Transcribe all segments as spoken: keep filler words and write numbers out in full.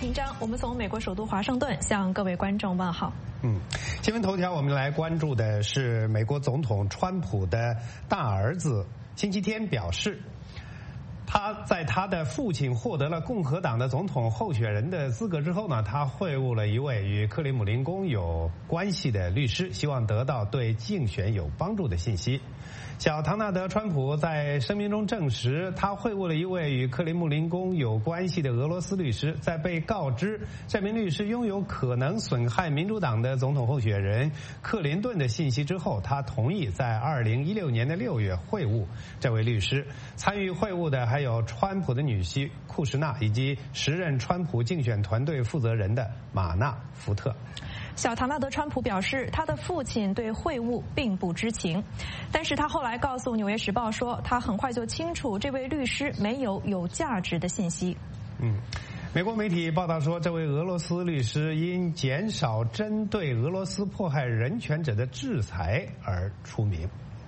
平章，我们从美国首都华盛顿向各位观众问好。 嗯，新闻头条，我们来关注的是美国总统川普的大儿子，星期天表示，他在他的父亲获得了共和党的总统候选人的资格之后呢，他会晤了一位与克里姆林宫有关系的律师，希望得到对竞选有帮助的信息。小唐纳德·川普在声明中证实，他会晤了一位与克里姆林宫有关系的俄罗斯律师。在被告知这名律师拥有可能损害民主党的总统候选人克林顿的信息之后，他同意在二零一六年的六月会晤这位律师。参与会晤的还有川普的女婿库什纳以及时任川普竞选团队负责人的马纳·福特。 小唐纳德·川普表示，他的父亲对会晤并不知情，但是他后来告诉《纽约时报》说，他很快就清楚这位律师没有有价值的信息。 嗯，美国媒体报道说，这位俄罗斯律师因减少针对俄罗斯迫害人权者的制裁而出名。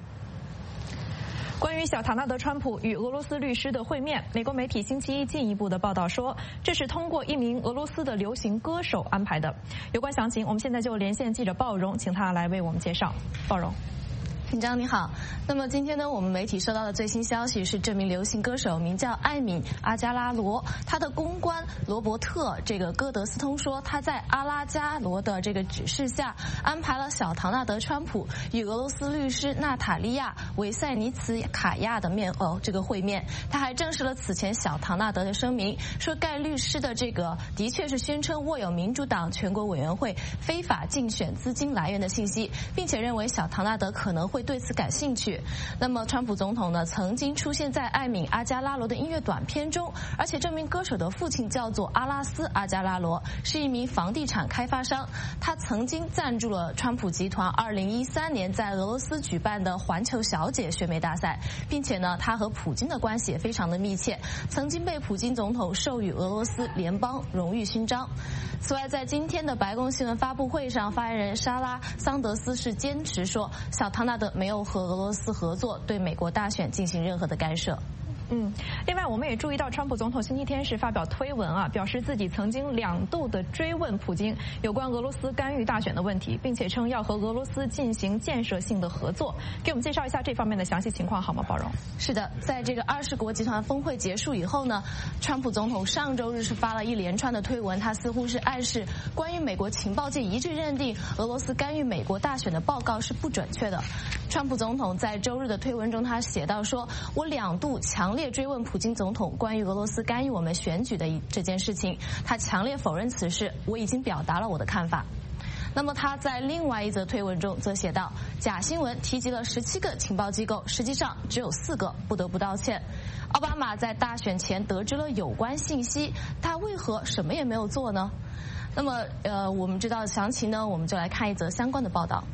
关于小唐纳德·川普与俄罗斯律师的会面，美国媒体星期一进一步的报道说，这是通过一名俄罗斯的流行歌手安排的。有关详情，我们现在就连线记者鲍荣，请他来为我们介绍。鲍荣。 平章你好，那么今天呢，我们媒体收到的最新消息是，这名流行歌手名叫艾敏·阿加拉罗，他的公关罗伯特这个戈德斯通说，他在阿拉加罗的这个指示下，安排了小唐纳德·川普与俄罗斯律师娜塔莉亚·维塞尼茨卡亚的面哦这个会面。他还证实了此前小唐纳德的声明，说该律师的这个的确是宣称握有民主党全国委员会非法竞选资金来源的信息，并且认为小唐纳德可能会对此感兴趣。那么川普总统呢，曾经出现在艾敏阿加拉罗的音乐短片中，而且这名歌手的父亲叫做阿拉斯阿加拉罗，是一名房地产开发商。他曾经赞助了川普集团二零一三年在俄罗斯举办的环球小姐选美大赛，并且呢，他和普京的关系也非常的密切，曾经被普京总统授予俄罗斯联邦荣誉勋章。此外，在今天的白宫新闻发布会上，发言人莎拉桑德斯是坚持说，小唐纳德没有和俄罗斯合作，对美国大选进行任何的干涉。 嗯，另外我们也注意到，川普总统星期天是发表推文啊，表示自己曾经两度的追问普京有关俄罗斯干预大选的问题，并且称要和俄罗斯进行建设性的合作。给我们介绍一下这方面的详细情况好吗，宝荣？ 是的，在这个二十国集团峰会结束以后呢，川普总统上周日是发了一连串的推文，他似乎是暗示关于美国情报界一致认定俄罗斯干预美国大选的报告是不准确的。川普总统在周日的推文中，他写到说，我两度强烈追问普京总统关于俄罗斯干预我们选举的这件事情，他强烈否认此事，我已经表达了我的看法。那么他在另外一则推文中则写道，假新闻提及了十七个情报机构，实际上只有四个，不得不道歉。奥巴马在大选前得知了有关信息，他为何什么也没有做呢？那么呃，我们知道详情呢，我们就来看一则相关的报道。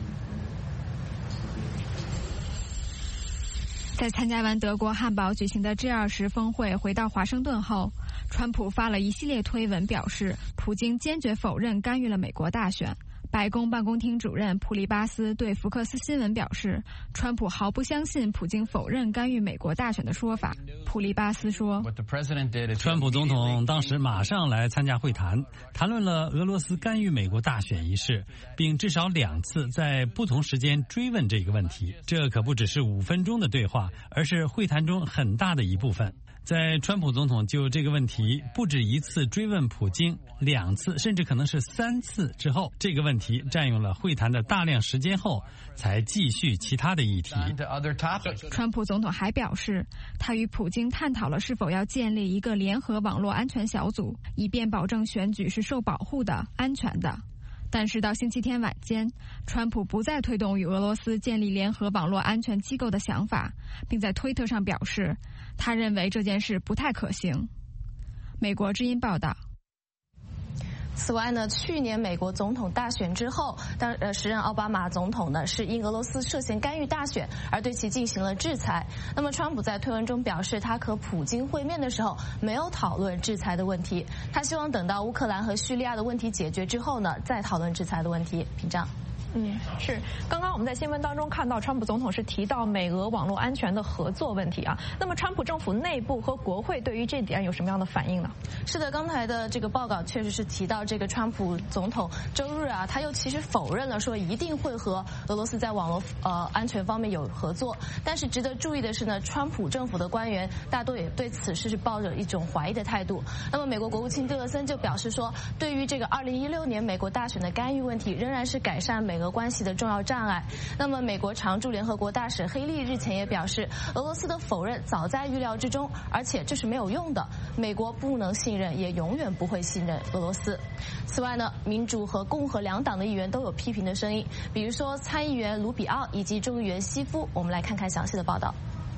在参加完德国汉堡举行的 G 二十 峰会回到华盛顿后，川普发了一系列推文，表示普京坚决否认干预了美国大选。白宫办公厅主任普利巴斯对福克斯新闻表示，川普毫不相信普京否认干预美国大选的说法。普利巴斯说， 川普总统当时马上来参加会谈，谈论了俄罗斯干预美国大选一事，并至少两次在不同时间追问这个问题。这可不只是五分钟的对话，而是会谈中很大的一部分。在川普总统就这个问题不止一次追问普京，两次甚至可能是三次之后，这个问题占用了会谈的大量时间后，才继续其他的议题。 川普总统还表示，他与普京探讨了是否要建立一个联合网络安全小组，以便保证选举是受保护的、安全的。但是到星期天晚间，川普不再推动与俄罗斯建立联合网络安全机构的想法，并在推特上表示，他认为这件事不太可行。美国之音报道。 此外呢，去年美国总统大选之后，当呃时任奥巴马总统呢是因俄罗斯涉嫌干预大选而对其进行了制裁。那么川普在推文中表示，他和普京会面的时候没有讨论制裁的问题，他希望等到乌克兰和叙利亚的问题解决之后呢，再讨论制裁的问题。屏障。 嗯，是。刚刚我们在新闻当中看到，川普总统是提到美俄网络安全的合作问题啊。那么，川普政府内部和国会对于这点有什么样的反应呢？ 是的，刚才的这个报告确实是提到，这个川普总统周日啊，他又其实否认了说一定会和俄罗斯在网络呃安全方面有合作。但是值得注意的是呢，川普政府的官员大多也对此事是抱着一种怀疑的态度。那么，美国国务卿蒂勒森就表示说，对于这个二零一六年美国大选的干预问题，仍然是改善美俄关系的重要障碍。那么，美国常驻联合国大使黑利日前也表示，俄罗斯的否认早在预料之中，而且这是没有用的。美国不能信任，也永远不会信任俄罗斯。此外呢，民主和共和两党的议员都有批评的声音，比如说参议员卢比奥以及众议员希夫。我们来看看详细的报道。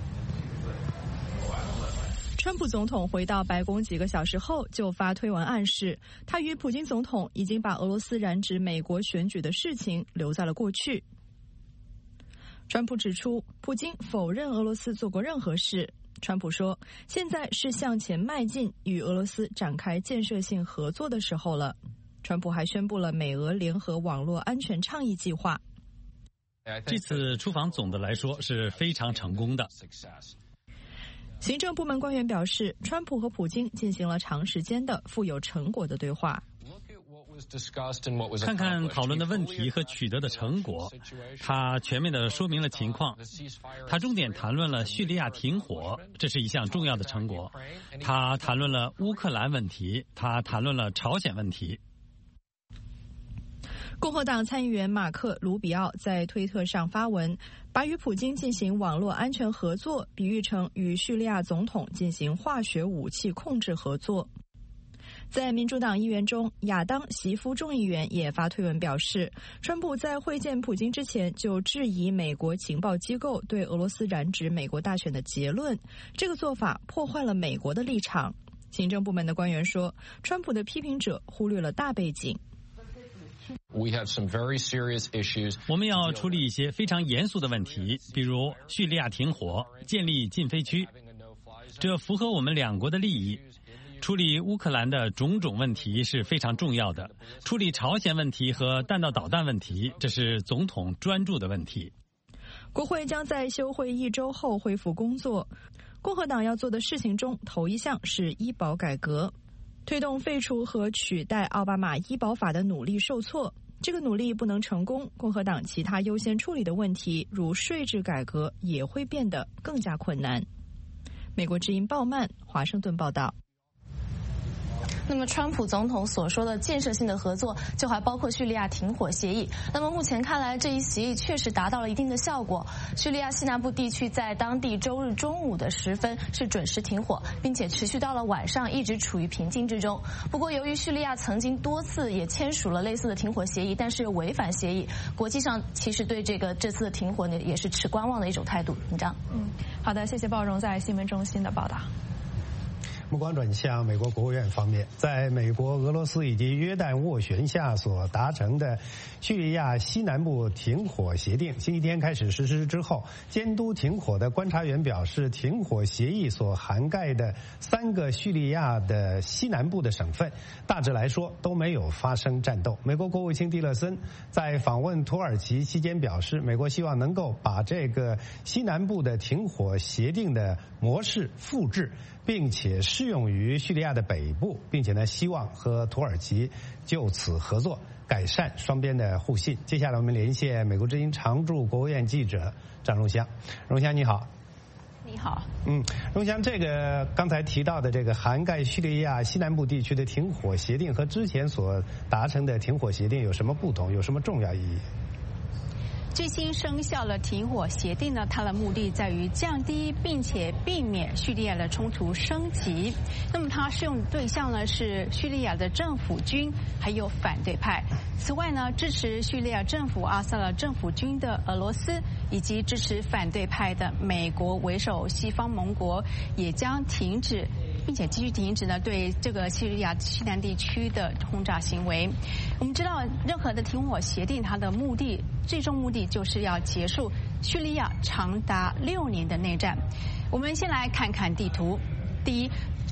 川普总统回到白宫几个小时后就发推文暗示，他与普京总统已经把俄罗斯染指美国选举的事情留在了过去。川普指出，普京否认俄罗斯做过任何事。川普说，现在是向前迈进，与俄罗斯展开建设性合作的时候了。川普还宣布了美俄联合网络安全倡议计划。 这次出访总的来说是非常成功的。 行政部门官员表示，川普和普京进行了长时间的富有成果的对话。 看看讨论的问题和取得的成果，他全面地说明了情况。他重点谈论了叙利亚停火，这是一项重要的成果。他谈论了乌克兰问题，他谈论了朝鲜问题。 共和党参议员马克·卢比奥在推特上发文，把与普京进行网络安全合作比喻成与叙利亚总统进行化学武器控制合作。在民主党议员中，亚当·席夫众议员也发推文表示，川普在会见普京之前就质疑美国情报机构对俄罗斯染指美国大选的结论，这个做法破坏了美国的立场。行政部门的官员说，川普的批评者忽略了大背景。 我们要处理一些非常严肃的问题，比如叙利亚停火、建立禁飞区，这符合我们两国的利益。处理乌克兰的种种问题是非常重要的，处理朝鲜问题和弹道导弹问题，这是总统专注的问题。 国会将在休会一周后恢复工作。共和党要做的事情中，头一项是医保改革。推动废除和取代奥巴马医保法的努力受挫，这个努力不能成功，共和党其他优先处理的问题，如税制改革，也会变得更加困难。美国之音鲍曼华盛顿报道。 那么，川普总统所说的建设性的合作，就还包括叙利亚停火协议。那么目前看来，这一协议确实达到了一定的效果。叙利亚西南部地区在当地周日中午的时分是准时停火，并且持续到了晚上，一直处于平静之中。不过，由于叙利亚曾经多次也签署了类似的停火协议，但是又违反协议，国际上其实对这个这次的停火呢，也是持观望的一种态度。林章， 嗯，好的，谢谢鲍荣在新闻中心的报道。 目光转向美国国务院方面，在美国、俄罗斯以及约旦斡旋下所达成的叙利亚西南部停火协定，星期天开始实施之后，监督停火的观察员表示，停火协议所涵盖的三个叙利亚的西南部的省份，大致来说都没有发生战斗。美国国务卿蒂勒森在访问土耳其期间表示，美国希望能够把这个西南部的停火协定的模式复制，并且适用于叙利亚的北部，并且呢，希望和土耳其就此合作，改善双边的互信。接下来我们连线美国之音常驻国务院记者张荣香。荣香你好。 你好。 嗯，荣香，这个刚才提到的这个涵盖叙利亚西南部地区的停火协定和之前所达成的停火协定有什么不同，有什么重要意义？ 最新生效的停火协定呢，它的目的在于降低并且避免叙利亚的冲突升级。那么它适用的对象呢是叙利亚的政府军还有反对派。此外呢，支持叙利亚政府阿萨德政府军的俄罗斯以及支持反对派的美国为首西方盟国也将停止并且继续停止呢对这个叙利亚西南地区的轰炸行为。我们知道，任何的停火协定，它的目的最终目的就是要结束叙利亚长达六年的内战。我们先来看看地图。第一，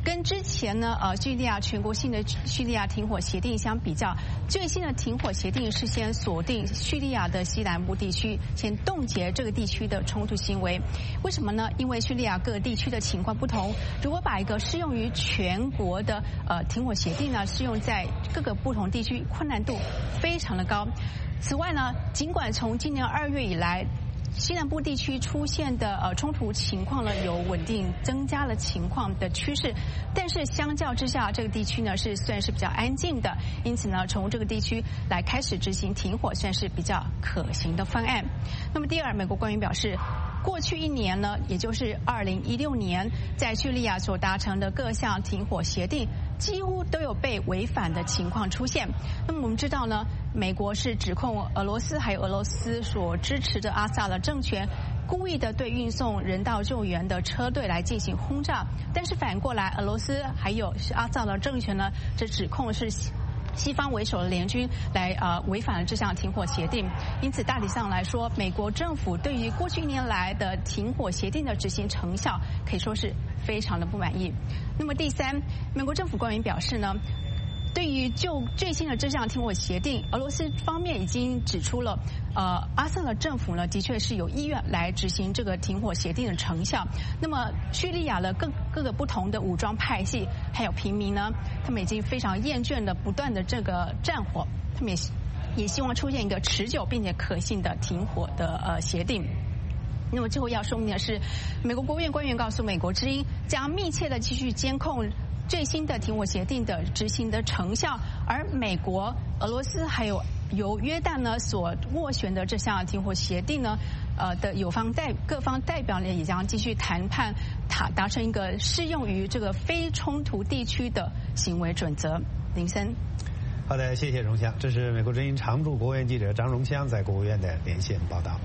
跟之前呢呃叙利亚全国性的叙利亚停火协定相比较，最新的停火协定是先锁定叙利亚的西南部地区，先冻结这个地区的冲突行为。为什么呢？因为叙利亚各个地区的情况不同，如果把一个适用于全国的呃停火协定呢适用在各个不同地区，困难度非常的高。此外呢，尽管从今年二月以来，西南部地区出现的呃冲突情况呢有稳定增加了情况的趋势，但是相较之下，这个地区呢是算是比较安静的，因此呢，从这个地区来开始执行停火算是比较可行的方案。那么第二，美国官员表示，过去一年呢，也就是二零一六年，在叙利亚所达成的各项停火协定，几乎都有被违反的情况出现。那么我们知道呢，美国是指控俄罗斯还有俄罗斯所支持的阿萨德政权故意的对运送人道救援的车队来进行轰炸，但是反过来，俄罗斯还有是阿萨德政权呢，这指控是西方为首的联军来呃违反了这项停火协定。因此大体上来说，美国政府对于过去一年来的停火协定的执行成效可以说是非常的不满意。那么第三，美国政府官员表示呢，对于就最新的这项停火协定，俄罗斯方面已经指出了，呃，阿萨德政府呢的确是有意愿来执行这个停火协定的成效。那么叙利亚的各各个不同的武装派系还有平民呢，他们已经非常厌倦的不断的这个战火，他们也也希望出现一个持久并且可信的停火的呃协定。那么最后要说明的是，美国国务院官员告诉美国之音，将密切的继续监控最新的停火协定的执行的成效，而美国、俄罗斯还有由约旦呢所斡旋的这项停火协定呢，呃的有方代各方代表呢也将继续谈判，达达成一个适用于这个非冲突地区的行为准则。林森， 好的，谢谢荣香。这是美国之音常驻国务院记者张荣香在国务院的连线报道。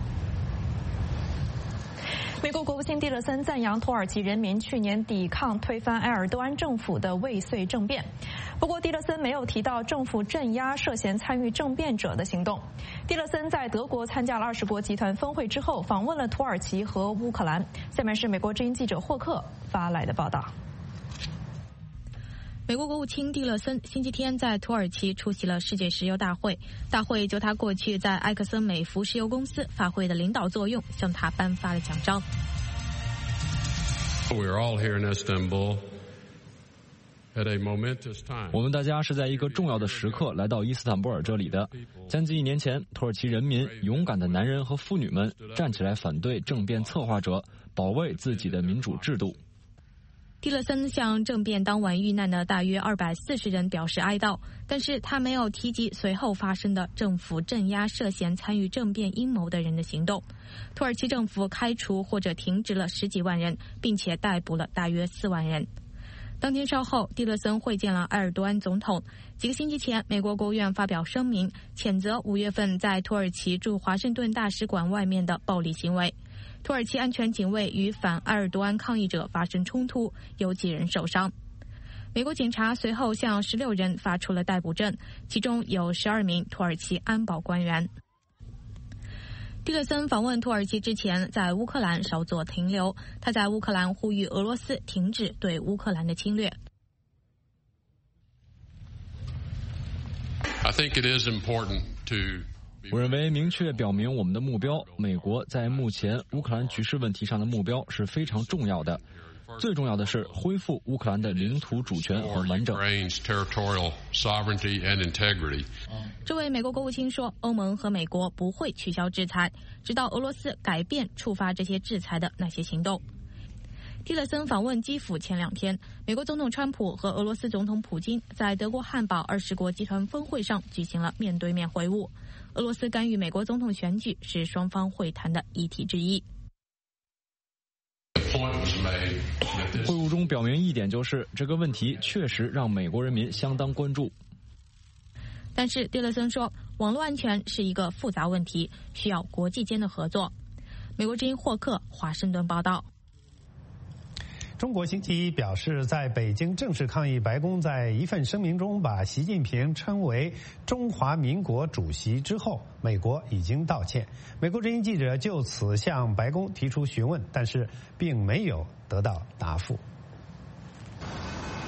美国国务卿蒂勒森赞扬土耳其人民去年抵抗推翻埃尔多安政府的未遂政变，不过蒂勒森没有提到政府镇压涉嫌参与政变者的行动。蒂勒森在德国参加了二十国集团峰会之后，访问了土耳其和乌克兰。下面是美国之音记者霍克发来的报道。 美国国务卿蒂勒森星期天在土耳其出席了世界石油大会，大会就他过去在埃克森美孚石油公司发挥的领导作用，向他颁发了奖章。 我们大家是在一个重要的时刻来到伊斯坦布尔这里的。将近一年前，土耳其人民勇敢的男人和妇女们站起来反对政变策划者，保卫自己的民主制度。蒂勒森向政变当晚遇难的大约二百四十人表示哀悼，但是他没有提及随后发生的政府镇压涉嫌参与政变阴谋的人的行动。土耳其政府开除或者停职了十几万人，并且逮捕了大约四万人。当天稍后，蒂勒森会见了埃尔多安总统。几个星期前，美国国务院发表声明，谴责五月份在土耳其驻华盛顿大使馆外面的暴力行为。土耳其安全警卫与反埃尔多安抗议者发生冲突，有几人受伤。美国警察随后向十六人发出了逮捕证，其中有十二名土耳其安保官员。蒂勒森访问土耳其之前，在乌克兰稍作停留。他在乌克兰呼吁俄罗斯停止对乌克兰的侵略。 I think it is important to 我认为明确表明我们的目标，美国在目前乌克兰局势问题上的目标是非常重要的。最重要的是恢复乌克兰的领土主权和完整。这位美国国务卿说，欧盟和美国不会取消制裁，直到俄罗斯改变触发这些制裁的那些行动。蒂勒森访问基辅前两天，美国总统川普和俄罗斯总统普京在德国汉堡二十国集团峰会上举行了面对面会晤。俄罗斯干预美国总统选举是双方会谈的议题之一。会晤中表明一点，就是这个问题确实让美国人民相当关注。但是蒂勒森说，网络安全是一个复杂问题，需要国际间的合作。美国之音霍克华盛顿报道。 中国星期一表示，在北京正式抗议白宫在一份声明中把习近平称为中华民国主席之后，美国已经道歉。美国之音记者就此向白宫提出询问，但是并没有得到答复。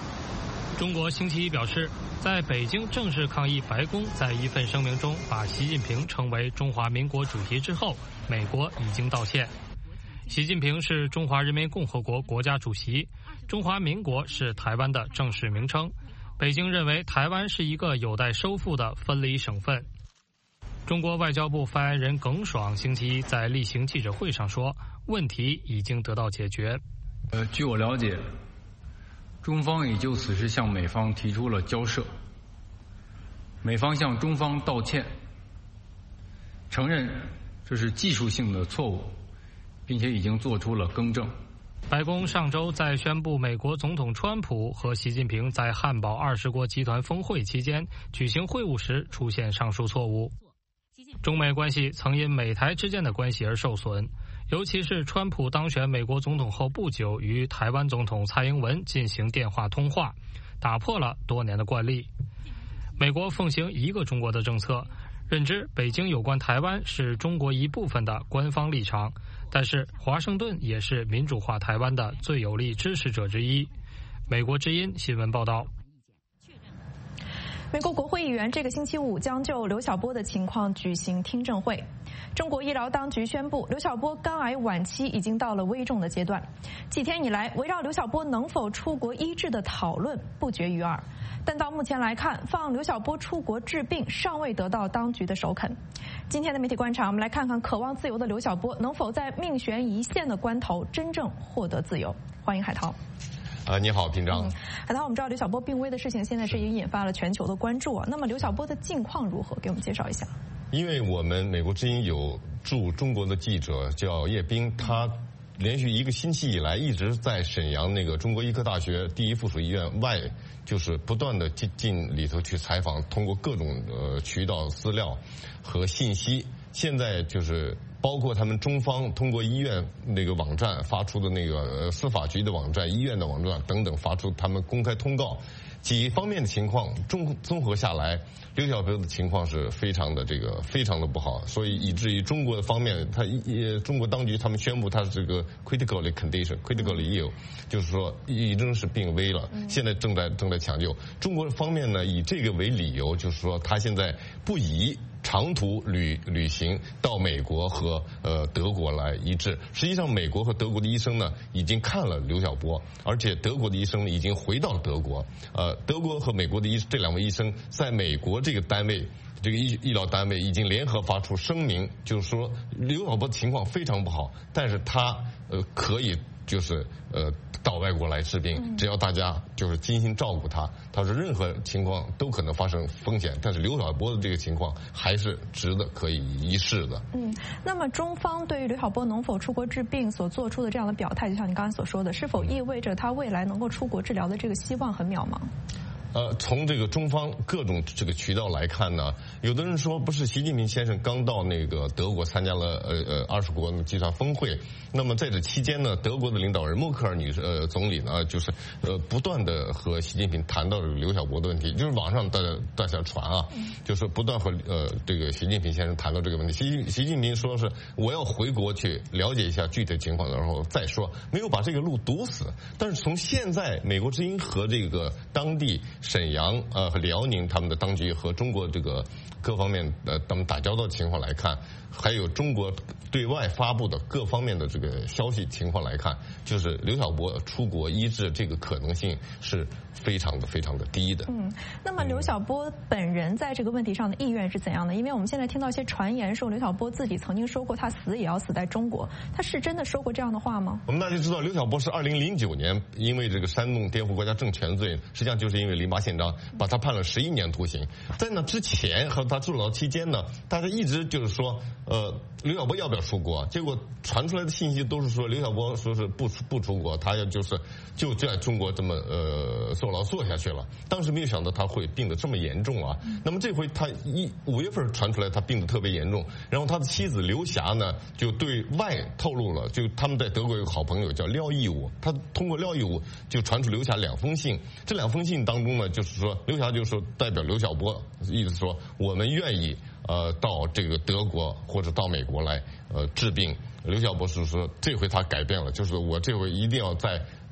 中国星期一表示，在北京正式抗议白宫在一份声明中把习近平称为中华民国主席之后，美国已经道歉。习近平是中华人民共和国国家主席，中华民国是台湾的正式名称。北京认为台湾是一个有待收复的分离省份。中国外交部发言人耿爽星期一在例行记者会上说，问题已经得到解决。 呃，据我了解，中方已就此事向美方提出了交涉，美方向中方道歉，承认这是技术性的错误，并且已经做出了更正。 白宫上周在宣布美国总统川普和习近平在汉堡二十国集团峰会期间举行会晤时出现上述错误。中美关系曾因美台之间的关系而受损，尤其是川普当选美国总统后不久与台湾总统蔡英文进行电话通话，打破了多年的惯例。美国奉行一个中国的政策，认知北京有关台湾是中国一部分的官方立场，但是华盛顿也是民主化台湾的最有力支持者之一。美国之音新闻报道。 美国国会议员这个星期五将就刘晓波的情况举行听证会。中国医疗当局宣布，刘晓波肝癌晚期已经到了危重的阶段。几天以来，围绕刘晓波能否出国医治的讨论不绝于耳，但到目前来看，放刘晓波出国治病尚未得到当局的首肯。今天的媒体观察，我们来看看渴望自由的刘晓波能否在命悬一线的关头真正获得自由。欢迎海涛。 啊，你好，平章。 嗯，海涛，我们知道刘晓波病危的事情现在是已经引发了全球的关注啊。那么刘晓波的近况如何？给我们介绍一下。 因为我们美国之音有驻中国的记者叫叶冰，他连续一个星期以来一直在沈阳那个中国医科大学第一附属医院外，就是不断的进进里头去采访，通过各种呃渠道资料和信息。现在就是包括他们中方通过医院那个网站发出的那个司法局的网站、医院的网站等等发出他们公开通告，几方面的情况综综合下来，刘晓波的情况是非常的这个非常的不好，所以以至于中国的方面，他也中国当局他们宣布他是这个 critically condition、critically ill， 就是说已经是病危了，现在正在正在抢救。中国方面呢，以这个为理由，就是说他现在不宜长途旅旅行到美国和呃德国来医治。实际上，美国和德国的医生呢已经看了刘晓波，而且德国的医生已经回到了德国。呃，德国和美国的医这两位医生在美国这个单位。这个医医疗单位已经联合发出声明，就是说刘晓波的情况非常不好，但是他呃可以就是呃到外国来治病，只要大家就是精心照顾他。他说任何情况都可能发生风险，但是刘晓波的这个情况还是值得可以一试的。 嗯，那么中方对于刘晓波能否出国治病所做出的这样的表态，就像你刚才所说的，是否意味着他未来能够出国治疗的这个希望很渺茫？ 呃，从这个中方各种这个渠道来看呢，有的人说不是习近平先生刚到那个德国参加了呃呃二十国集团峰会，那么在这期间呢，德国的领导人默克尔女士呃总理呢，就是呃不断的和习近平谈到刘晓波的问题，就是网上大家大家传啊，就是不断和呃这个习近平先生谈到这个问题。习习近平说是我要回国去了解一下具体情况，然后再说，没有把这个路堵死。但是从现在美国之音和这个当地沈阳呃和辽宁他们的当局和中国这个各方面呃他们打交道的情况来看，还有中国对外发布的各方面的这个消息情况来看，就是刘晓波出国医治这个可能性是非常的非常的低的。 嗯，那么刘晓波本人在这个问题上的意愿是怎样的？因为我们现在听到一些传言说刘晓波自己曾经说过他死也要死在中国，他是真的说过这样的话吗？ 我们大家知道刘晓波是二零零九年因为这个煽动颠覆国家政权罪，实际上就是因为零八宪章把他判了十一年徒刑。在那之前和他坐牢期间呢，大家一直就是说呃刘晓波要不要出国，结果传出来的信息都是说刘晓波说是不出不出国，他要就是就在中国这么呃坐牢坐下去了。当时没有想到他会病得这么严重啊。那么这回他一五月份传出来他病得特别严重，然后他的妻子刘霞呢就对外透露了，就他们在德国有个好朋友叫廖义武，他通过廖义武就传出刘霞两封信，这两封信当中呢就是说刘霞就说代表刘晓波意思说我们愿意呃到这个德国或者到美国来呃治病。刘晓波是说这回他改变了，就是我这回一定要在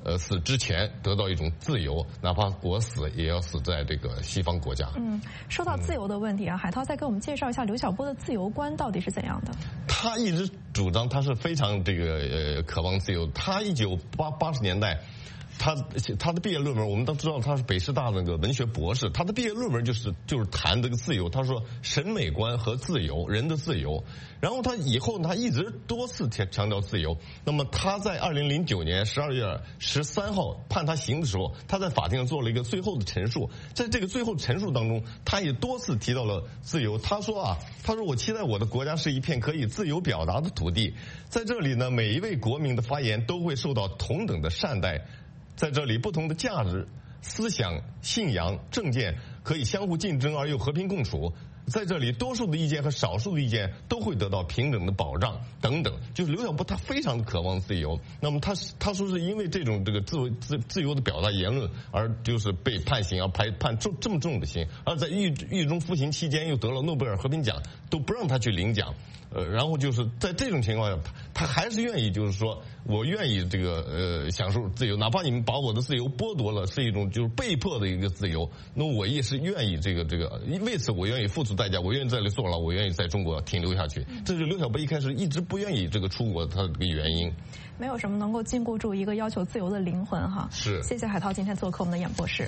呃死之前得到一种自由，哪怕我死也要死在这个西方国家。 嗯，说到自由的问题啊，海涛再给我们介绍一下刘晓波的自由观到底是怎样的？ 他一直主张他是非常这个呃渴望自由。他一九八八十年代。他他的毕业论文，我们都知道他是北师大那个文学博士。他的毕业论文就是就是谈这个自由。他说审美观和自由，人的自由。然后他以后他一直多次强强调自由。那么他在二零零九年十二月十三号判他刑的时候，他在法庭上做了一个最后的陈述。在这个最后陈述当中，他也多次提到了自由。他说啊，他说我期待我的国家是一片可以自由表达的土地，在这里呢，每一位国民的发言都会受到同等的善待。在这里，不同的价值、思想、信仰、政见可以相互竞争而又和平共处。在这里，多数的意见和少数的意见都会得到平等的保障，等等。就是刘晓波他非常的渴望自由。那么他他说是因为这种这个自由自自由的表达言论而就是被判刑，而判判重这么重的刑，而在狱狱中服刑期间又得了诺贝尔和平奖，都不让他去领奖。呃，然后就是在这种情况下，他他还是愿意，就是说我愿意这个呃享受自由，哪怕你们把我的自由剥夺了，是一种就是被迫的一个自由，那我也是愿意这个这个为此我愿意付出代价，我愿意在这里坐牢，我愿意在中国停留下去。这是刘晓波一开始一直不愿意这个出国他的这个原因。 没有什么能够禁锢住一个要求自由的灵魂哈。 是。 谢谢海涛今天做客我们的演播室。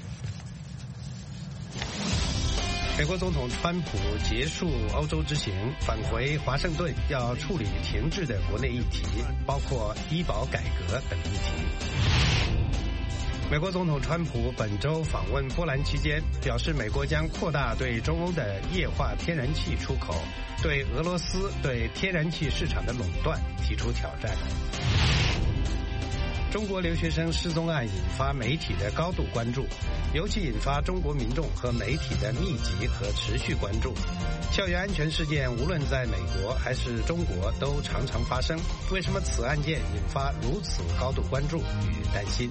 美国总统川普结束欧洲之行，返回华盛顿，要处理停滞的国内议题，包括医保改革等议题。美国总统川普本周访问波兰期间，表示美国将扩大对中欧的液化天然气出口，对俄罗斯对天然气市场的垄断提出挑战。中国留学生失踪案引发媒体的高度关注，尤其引发中国民众和媒体的密集和持续关注。校园安全事件无论在美国还是中国都常常发生，为什么此案件引发如此高度关注与担心？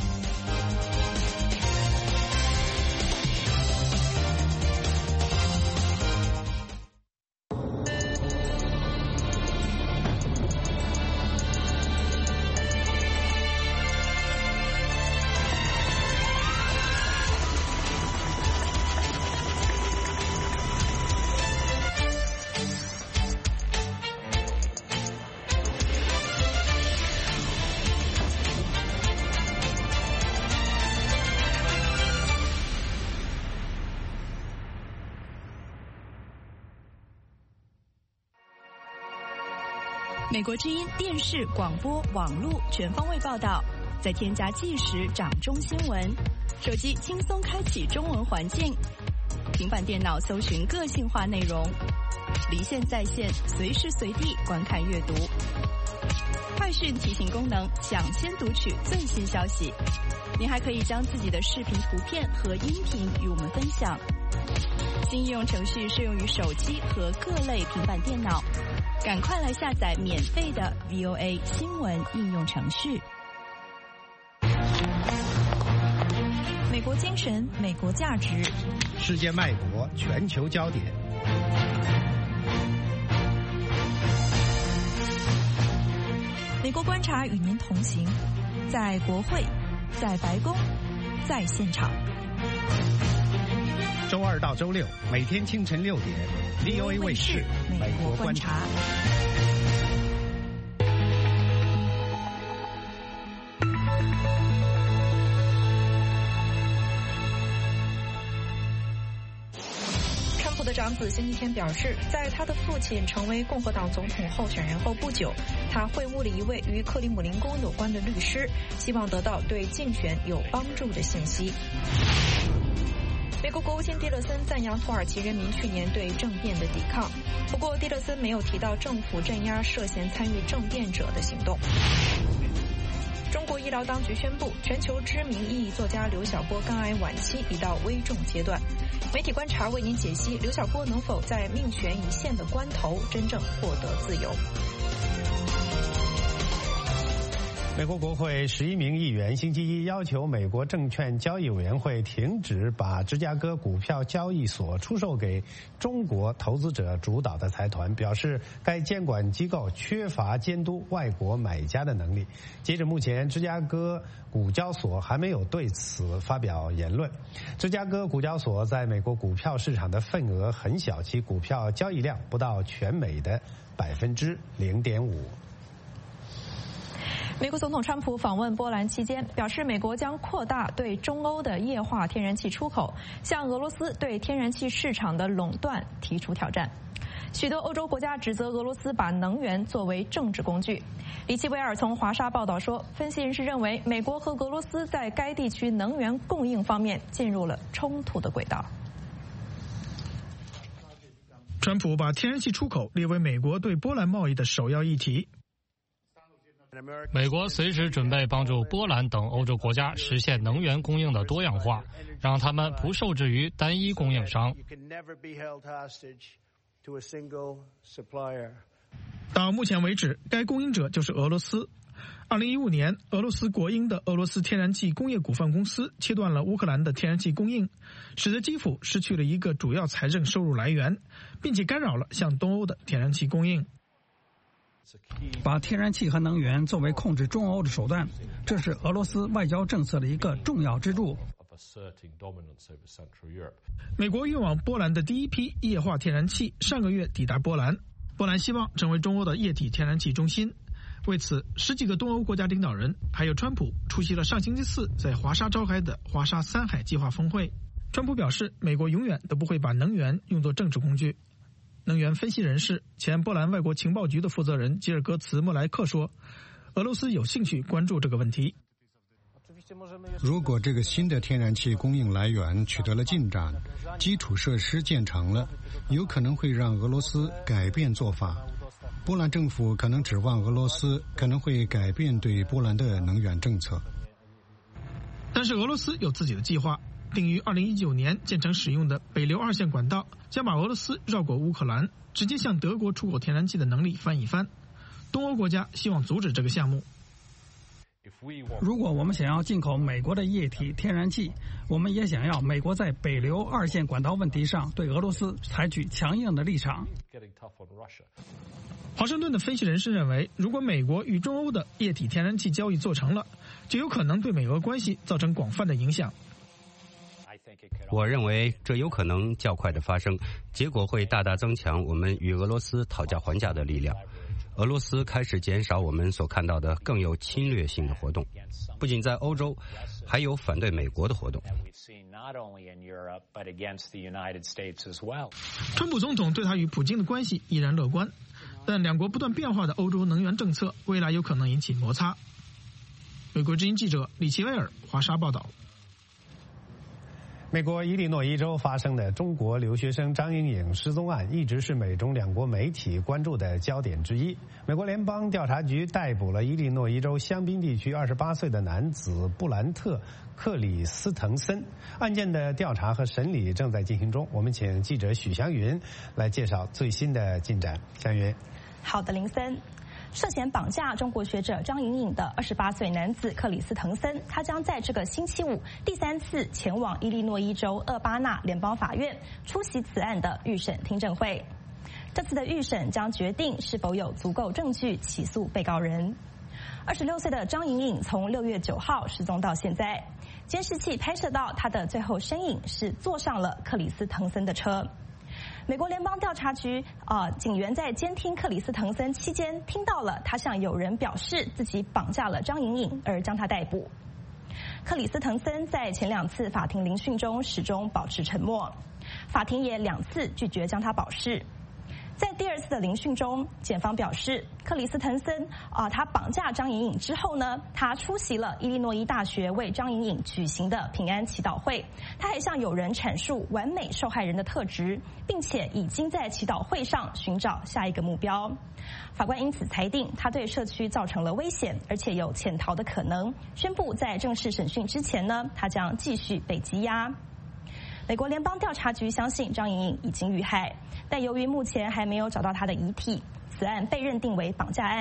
美国之音电视、广播、网络全方位报道，再添加即时掌中新闻，手机轻松开启中文环境，平板电脑搜寻个性化内容，离线在线，随时随地观看阅读。快讯提醒功能，抢先读取最新消息。您还可以将自己的视频、图片和音频与我们分享。新应用程序适用于手机和各类平板电脑。赶快来下载免费的 V O A 新闻应用程序。 美国精神，美国价值， 世界脉搏，全球焦点。 美国观察与您同行，在国会，在白宫，在现场。 周二到周六，每天清晨六点 ，V O A 卫视《美国观察》。 川普的长子星期天表示，在他的父亲成为共和党总统候选人后不久，他会晤了一位与克里姆林宫有关的律师，希望得到对竞选有帮助的信息。美国国务卿蒂勒森赞扬土耳其人民去年对政变的抵抗，不过蒂勒森没有提到政府镇压涉嫌参与政变者的行动。中国医疗当局宣布，全球知名意义作家刘晓波肝癌晚期已到危重阶段。媒体观察为您解析刘晓波能否在命悬一线的关头真正获得自由。 美国国会十一名议员星期一要求美国证券交易委员会停止把芝加哥股票交易所出售给中国投资者主导的财团，表示该监管机构缺乏监督外国买家的能力。截至目前，芝加哥股交所还没有对此发表言论。芝加哥股交所在美国股票市场的份额很小，其股票交易量不到全美的百分之零点五。 美国总统川普访问波兰期间表示，美国将扩大对中欧的液化天然气出口，向俄罗斯对天然气市场的垄断提出挑战。许多欧洲国家指责俄罗斯把能源作为政治工具。里奇维尔从华沙报道说，分析人士认为，美国和俄罗斯在该地区能源供应方面进入了冲突的轨道。 川普把天然气出口列为美国对波兰贸易的首要议题。 美国随时准备帮助波兰等欧洲国家实现能源供应的多样化，让他们不受制于单一供应商。 到目前为止，该供应者就是俄罗斯。二零一五年，俄罗斯国营的俄罗斯天然气工业股份公司切断了乌克兰的天然气供应，使得基辅失去了一个主要财政收入来源，并且干扰了向东欧的天然气供应。 把天然气和能源作为控制中欧的手段，这是俄罗斯外交政策的一个重要支柱。 美国运往波兰的第一批液化天然气上个月抵达波兰，波兰希望成为中欧的液体天然气中心。为此，十几个东欧国家领导人还有川普出席了上星期四在华沙召开的华沙三海计划峰会。川普表示，美国永远都不会把能源用作政治工具。能源分析人士、前波兰外国情报局的负责人吉尔戈茨莫莱克说，俄罗斯有兴趣关注这个问题。 如果这个新的天然气供应来源取得了进展，基础设施建成了，有可能会让俄罗斯改变做法。波兰政府可能指望俄罗斯可能会改变对波兰的能源政策。 但是俄罗斯有自己的计划，并于二零一九年建成使用的北流二线管道，将把俄罗斯绕过乌克兰，直接向德国出口天然气的能力翻一番。东欧国家希望阻止这个项目。 如果我们想要进口美国的液体天然气，我们也想要美国在北流二线管道问题上对俄罗斯采取强硬的立场。 华盛顿的分析人士认为，如果美国与中欧的液体天然气交易做成了，就有可能对美俄关系造成广泛的影响。 我认为这有可能较快的发生，结果会大大增强我们与俄罗斯讨价还价的力量。俄罗斯开始减少我们所看到的更有侵略性的活动，不仅在欧洲，还有反对美国的活动。 川普总统对他与普京的关系依然乐观，但两国不断变化的欧洲能源政策未来有可能引起摩擦。美国之音记者李奇威尔华沙报道。 美国伊利诺伊州发生的中国留学生张莹颖失踪案一直是美中两国媒体关注的焦点之一。美国联邦调查局逮捕了伊利诺伊州香槟地区二十八岁的男子布兰特·克里斯滕森，案件的调查和审理正在进行中。我们请记者许祥云来介绍最新的进展。祥云， 好的，林森。涉嫌绑架中国学者张莹颖的二十八岁男子克里斯滕森，他将在这个星期五第三次前往伊利诺伊州厄巴纳联邦法院出席此案的预审听证会。这次的预审将决定是否有足够证据起诉被告人。二十六岁的张莹颖从六月九号失踪到现在，监视器拍摄到她的最后身影是坐上了克里斯滕森的车。美国联邦调查局啊、呃，警员在监听克里斯滕森期间，听到了他向友人表示自己绑架了张莹颖，而将他逮捕。克里斯滕森在前两次法庭聆讯中始终保持沉默，法庭也两次拒绝将他保释。在第二次的聆讯中，检方表示，克里斯滕森啊、呃，他绑架张莹颖之后呢，他出席了伊利诺伊大学为张莹颖举行的平安祈祷会，他还向友人阐述完美受害人的特质，并且已经在祈祷会上寻找下一个目标。法官因此裁定他对社区造成了危险，而且有潜逃的可能，宣布在正式审讯之前呢，他将继续被羁押。美国联邦调查局相信张莹颖已经遇害，但由于目前还没有找到她的遗体，此案被认定为绑架案。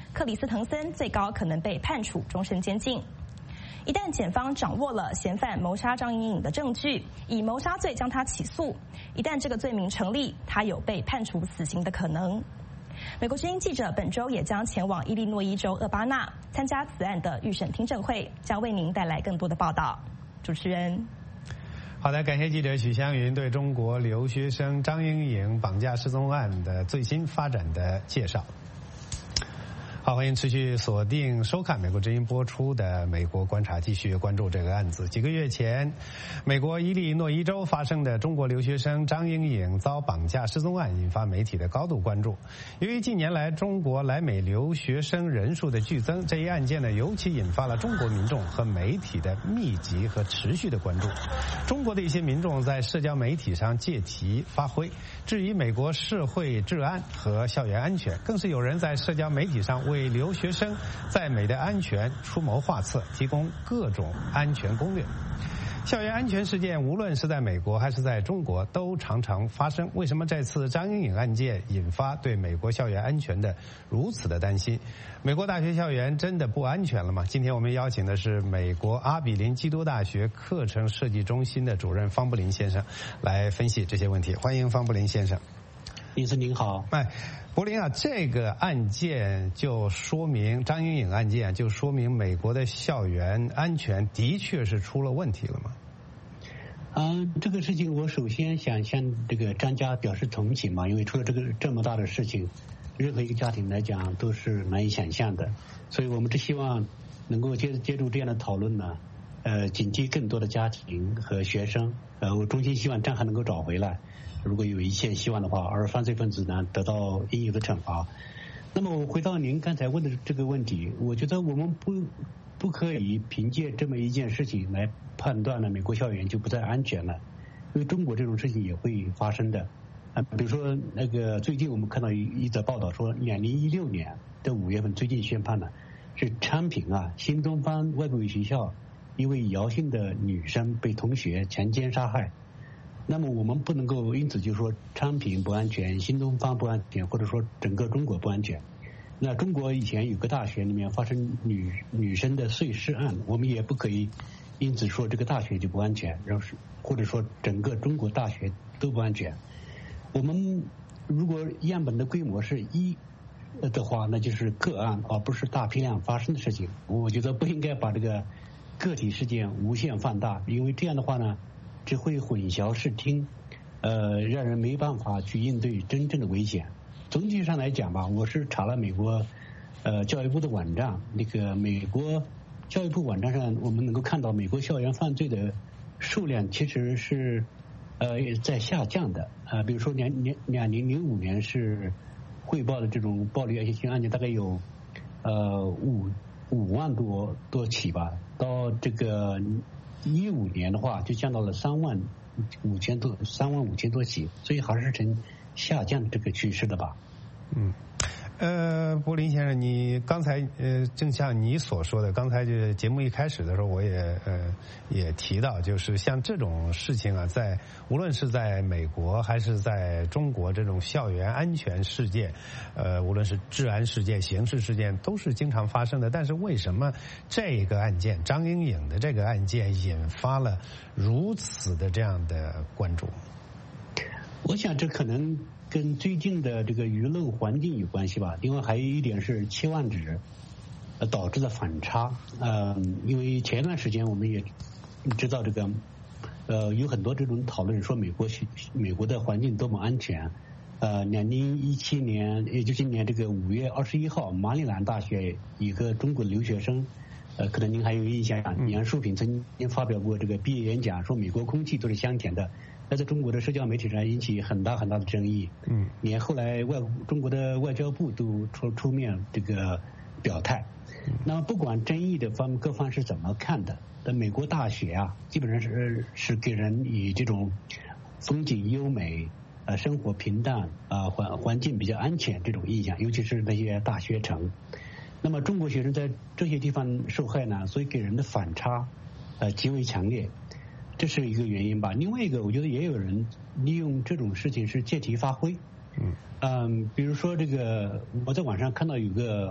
克里斯滕森最高可能被判处终身监禁。一旦检方掌握了嫌犯谋杀张莹颖的证据，以谋杀罪将他起诉，一旦这个罪名成立，他有被判处死刑的可能。美国之音记者本周也将前往伊利诺伊州厄巴纳参加此案的预审听证会，将为您带来更多的报道。主持人， 好的，感谢记者许湘云对中国留学生张莹颖绑架失踪案的最新发展的介绍。好，欢迎持续锁定收看美国之音播出的《美国观察》，继续关注这个案子。几个月前，美国伊利诺伊州发生的中国留学生张莹颖遭绑架失踪案引发媒体的高度关注。由于近年来中国来美留学生人数的剧增，这一案件呢，尤其引发了中国民众和媒体的密集和持续的关注。中国的一些民众在社交媒体上借题发挥，质疑美国社会治安和校园安全，更是有人在社交媒体上为留学生在美的安全出谋划策，提供各种安全攻略。校园安全事件无论是在美国还是在中国都常常发生，为什么这次张莹颖案件引发对美国校园安全的如此的担心？美国大学校园真的不安全了吗？今天我们邀请的是美国阿比林基督大学课程设计中心的主任方布林先生来分析这些问题。欢迎方布林先生。 医生您好。 哎，柏林啊，这个案件就说明张莹颖案件就说明美国的校园安全的确是出了问题了吗？ 嗯，这个事情我首先想向这个张家表示同情嘛，因为出了这个这么大的事情，任何一个家庭来讲都是难以想象的，所以我们只希望能够借借助这样的讨论呢，呃，警惕更多的家庭和学生，呃，我衷心希望张还能够找回来。如果有一线希望的话，而犯罪分子呢得到应有的惩罚。那么我回到您刚才问的这个问题，我觉得我们不不可以凭借这么一件事情来判断了美国校园就不再安全了，因为中国这种事情也会发生的。啊，比如说那个最近我们看到一一则报道说，二零一六年的五月份，最近宣判了，是昌平啊新东方外国语学校一位姚姓的女生被同学强奸杀害。那么我们不能够因此就说昌平不安全，新东方不安全，或者说整个中国不安全。那中国以前有个大学里面发生女女生的碎尸案，我们也不可以因此说这个大学就不安全，然后或者说整个中国大学都不安全。我们如果样本的规模是一的话，那就是个案而不是大批量发生的事情。我觉得不应该把这个个体事件无限放大，因为这样的话呢只会混淆视听，呃，让人没办法去应对真正的危险。总体上来讲吧，我是查了美国呃教育部的网站，那个美国教育部网站上我们能够看到美国校园犯罪的数量其实是呃在下降的啊、呃，比如说两两两零零五年是汇报的这种暴力恶性案件大概有呃五五万多多起吧，到这个一五年的话就降到了三万五千多三万五千多起，所以还是呈下降这个趋势的吧。 嗯，呃，柏林先生，你刚才呃，正像你所说的，刚才这节目一开始的时候，我也呃也提到，就是像这种事情啊，在无论是在美国还是在中国，这种校园安全事件，呃，无论是治安事件、刑事事件，都是经常发生的。但是为什么这个案件张莹颖的这个案件引发了如此的这样的关注？ 我想这可能跟最近的这个舆论环境有关系吧。另外还有一点是期望值呃导致的反差。呃，因为前段时间我们也知道这个呃有很多这种讨论说美国美国的环境多么安全。呃，两零一七年，也就今年这个五月二十一号，马里兰大学一个中国留学生，呃，可能您还有印象，杨树平曾经发表过这个毕业演讲，说美国空气都是香甜的。那在中国的社交媒体上引起很大很大的争议，嗯，连后来外中国的外交部都出出面这个表态。那么不管争议的方各方是怎么看的，但美国大学啊，基本上是是给人以这种风景优美、呃生活平淡、啊、呃、环环境比较安全这种印象，尤其是那些大学城。那么中国学生在这些地方受害呢，所以给人的反差呃极为强烈。这是一个原因吧。另外一个，我觉得也有人利用这种事情是借题发挥。嗯，嗯，比如说这个，我在网上看到有个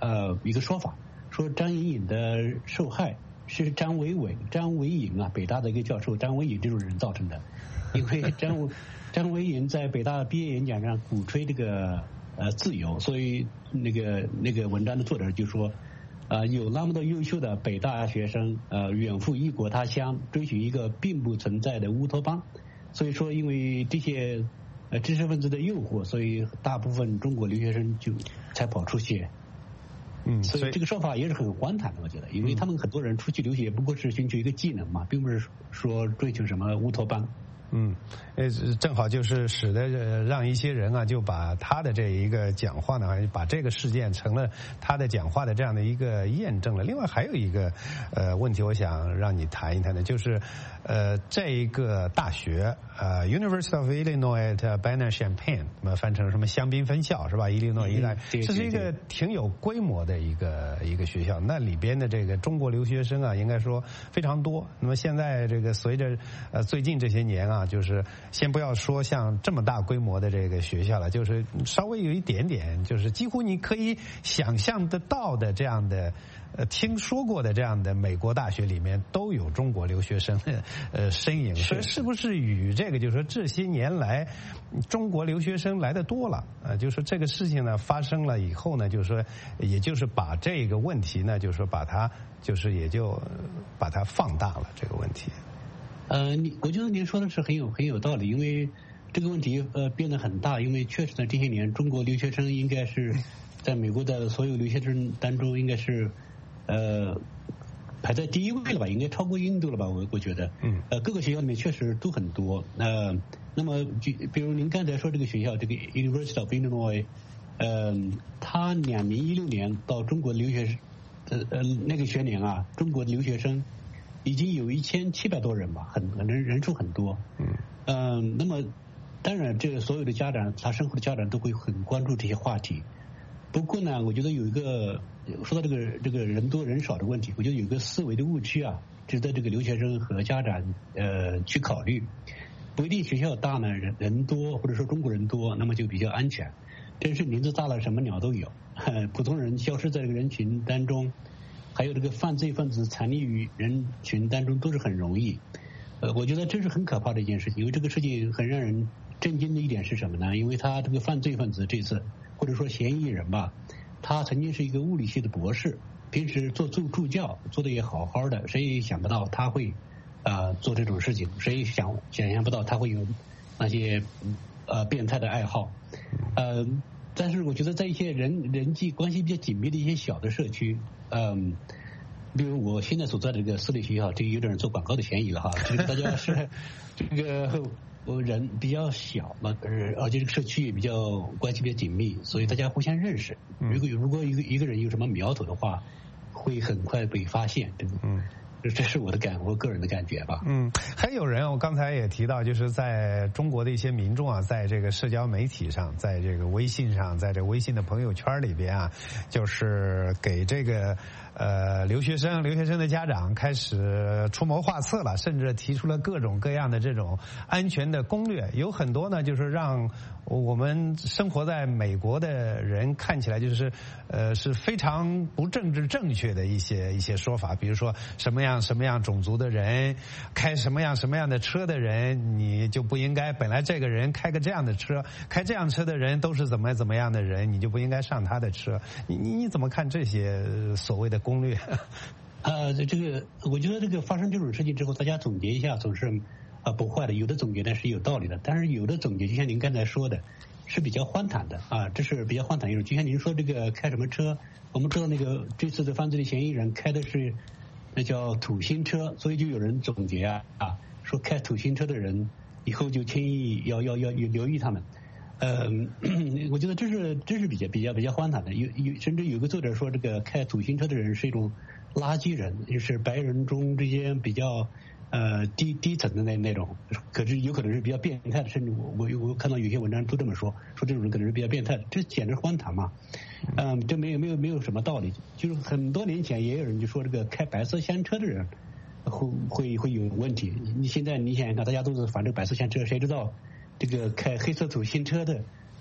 呃一个说法，说张莹颖的受害是张维伟、张维颖啊，北大的一个教授张维颖这种人造成的，因为张张维颖在北大毕业演讲上鼓吹这个呃自由，所以那个那个文章的作者就说。呃，有那么多优秀的北大学生，呃，远赴异国他乡，追寻一个并不存在的乌托邦。所以说，因为这些呃知识分子的诱惑，所以大部分中国留学生就才跑出去。 嗯， 所以这个说法也是很荒唐的，我觉得，因为他们很多人出去留学不过是寻求一个技能嘛，并不是说追求什么乌托邦。 嗯，呃，正好就是使得让一些人啊，就把他的这一个讲话呢，把这个事件成了他的讲话的这样的一个验证了。另外还有一个呃问题，我想让你谈一谈的，就是呃这一个大学呃 University of Illinois at Urbana-Champaign， 那么翻成什么香槟分校是吧？伊利诺伊大，这是一个挺有规模的一个一个学校，那里边的这个中国留学生啊，应该说非常多。那么现在这个随着呃最近这些年啊。就是先不要说像这么大规模的这个学校了，就是稍微有一点点，就是几乎你可以想象得到的这样的，呃，听说过的这样的美国大学里面都有中国留学生的呃身影。所以是不是与这个就是说这些年来中国留学生来的多了啊？就是说这个事情呢发生了以后呢，就是说也就是把这个问题呢，就是说把它就是也就把它放大了这个问题。 呃，你我觉得您说的是很有很有道理，因为这个问题呃变得很大，因为确实呢这些年中国留学生应该是在美国的所有留学生当中应该是呃排在第一位了吧，应该超过印度了吧，我我觉得，嗯，呃各个学校里面确实都很多，呃，那么就比如您刚才说这个学校这个 University of Illinois， 呃，他两零一六年到中国留学呃呃那个学年啊，中国留学生。已经有一千七百多人吧，很人人数很多。嗯，呃，那么当然，这个所有的家长，他生活的家长都会很关注这些话题。不过呢，我觉得有一个说到这个这个人多人少的问题，我觉得有一个思维的误区啊，值得这个留学生和家长呃去考虑。不一定学校大呢，人人多或者说中国人多，那么就比较安全。真是林子大了，什么鸟都有。普通人消失在这个人群当中。还有这个犯罪分子藏匿于人群当中都是很容易，呃，我觉得这是很可怕的一件事情，因为这个事情很让人震惊的一点是什么呢？因为他这个犯罪分子这次或者说嫌疑人吧，他曾经是一个物理系的博士，平时做助助教做的也好好的，谁也想不到他会啊、呃、做这种事情，谁也想想象不到他会有那些呃变态的爱好，呃。但是我觉得在一些人人际关系比较紧密的一些小的社区，嗯，比如我现在所在的这个私立学校，这个有点做广告的嫌疑了哈。这个大家是这个人比较小嘛，而且这个社区也比较关系比较紧密，所以大家互相认识。如果如果一个一个人有什么苗头的话，会很快被发现。这个嗯。这是我的感，我个人的感觉吧。 嗯，还有人，我刚才也提到，就是在中国的一些民众啊，在这个社交媒体上，在这个微信上，在这微信的朋友圈里边啊，就是给这个呃留学生、留学生的家长开始出谋划策了，甚至提出了各种各样的这种安全的攻略。有很多呢，就是让我们生活在美国的人看起来就是呃是非常不政治正确的一些一些说法，比如说什么样。什么样种族的人开什么样什么样的车的人你就不应该，本来这个人开个这样的车，开这样车的人都是怎么怎么样的人，你就不应该上他的车。你你你怎么看这些所谓的攻略？ 呃，这个我觉得这个发生这种事情之后，大家总结一下总是啊不坏的，有的总结呢是有道理的，但是有的总结就像您刚才说的是比较荒唐的啊，这是比较荒唐一种。就像您说这个开什么车，我们知道那个这次的犯罪的嫌疑人开的是那叫土星车，所以就有人总结啊啊，说开土星车的人以后就轻易要要要留意他们。呃，我觉得这是这是比较比较比较荒唐的。有有甚至有个作者说，这个开土星车的人是一种垃圾人，就是白人中之间比较呃低低层的那那种，可是有可能是比较变态的，甚至我我我看到有些文章都这么说，说这种人可能是比较变态的，这简直荒唐嘛。嗯，这没有没有没有什么道理。就是很多年前也有人就说这个开白色厢车的人会会会有问题。你现在你想想看，大家都是反正白色厢车，谁知道这个开黑色土星车的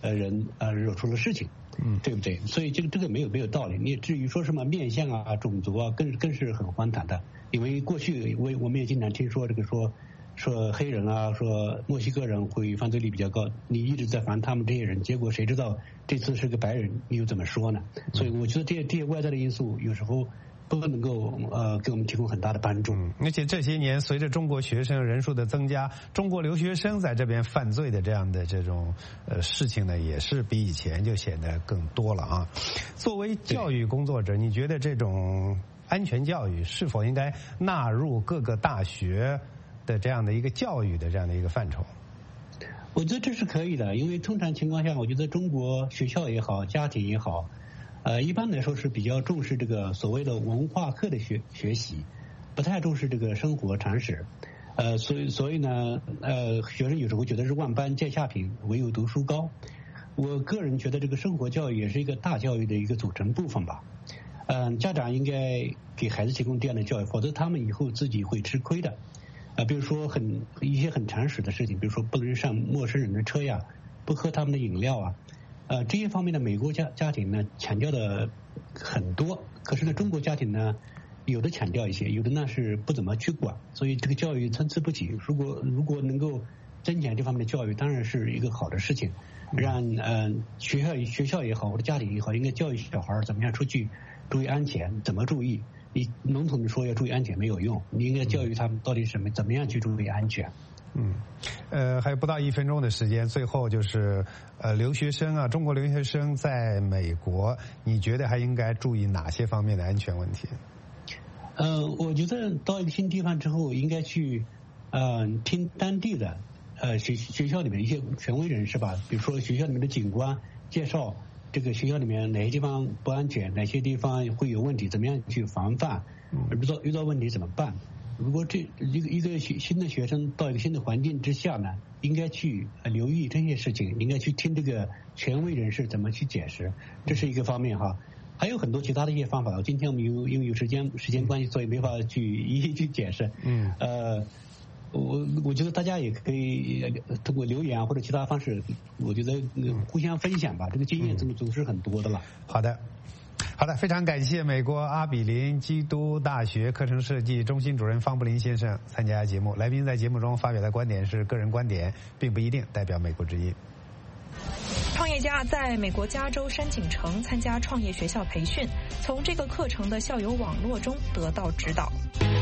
呃人呃惹出了事情，嗯，对不对？所以这个这个没有没有道理。你至于说什么面相啊、种族啊，更更是很荒唐的。因为过去我我们也经常听说这个说说黑人啊，说墨西哥人会犯罪率比较高，你一直在烦他们这些人，结果谁知道这次是个白人，你又怎么说呢？所以我觉得这些这些外在的因素有时候不能够呃给我们提供很大的帮助。 而且这些年随着中国学生人数的增加，中国留学生在这边犯罪的这样的这种呃事情呢，也是比以前就显得更多了啊。作为教育工作者，你觉得这种安全教育是否应该纳入各个大学的这样的一个教育的这样的一个范畴？ 我觉得这是可以的，因为通常情况下，我觉得中国学校也好，家庭也好，呃，一般来说是比较重视这个所谓的文化课的学学习，不太重视这个生活常识。呃，所以所以呢，呃，学生有时候觉得是万般皆下品，唯有读书高。我个人觉得这个生活教育也是一个大教育的一个组成部分吧。嗯、呃，家长应该给孩子提供这样的教育，否则他们以后自己会吃亏的。啊、呃，比如说很一些很常识的事情，比如说不能上陌生人的车呀，不喝他们的饮料啊。呃，这些方面的美国家家庭呢强调的很多，可是呢中国家庭呢有的强调一些，有的呢是不怎么去管，所以这个教育参差不齐。如果如果能够增强这方面的教育，当然是一个好的事情，让呃学校学校也好，或者家庭也好，应该教育小孩怎么样出去注意安全，怎么注意。你笼统的说要注意安全没有用，你应该教育他们到底什么怎么样去注意安全。 嗯，呃，还有不到一分钟的时间，最后就是呃，留学生啊，中国留学生在美国，你觉得还应该注意哪些方面的安全问题？ 呃，我觉得到一个新地方之后，应该去呃听当地的呃学学校里面一些权威人士吧，比如说学校里面的警官介绍这个学校里面哪些地方不安全，哪些地方会有问题，怎么样去防范，遇到遇到问题怎么办。如果这一个一个新的学生到一个新的环境之下呢，应该去留意这些事情，应该去听这个权威人士怎么去解释，这是一个方面哈。还有很多其他的一些方法，今天我们有因为有时间时间关系，所以没法去一一去解释。嗯。呃，我我觉得大家也可以通过留言啊或者其他方式，我觉得互相分享吧，这个经验总总是很多的了。 好的。好的，非常感谢美国阿比林基督大学课程设计中心主任方布林先生参加节目。来宾在节目中发表的观点是个人观点，并不一定代表美国之音。 创业家在美国加州山景城参加创业学校培训，从这个课程的校友网络中得到指导。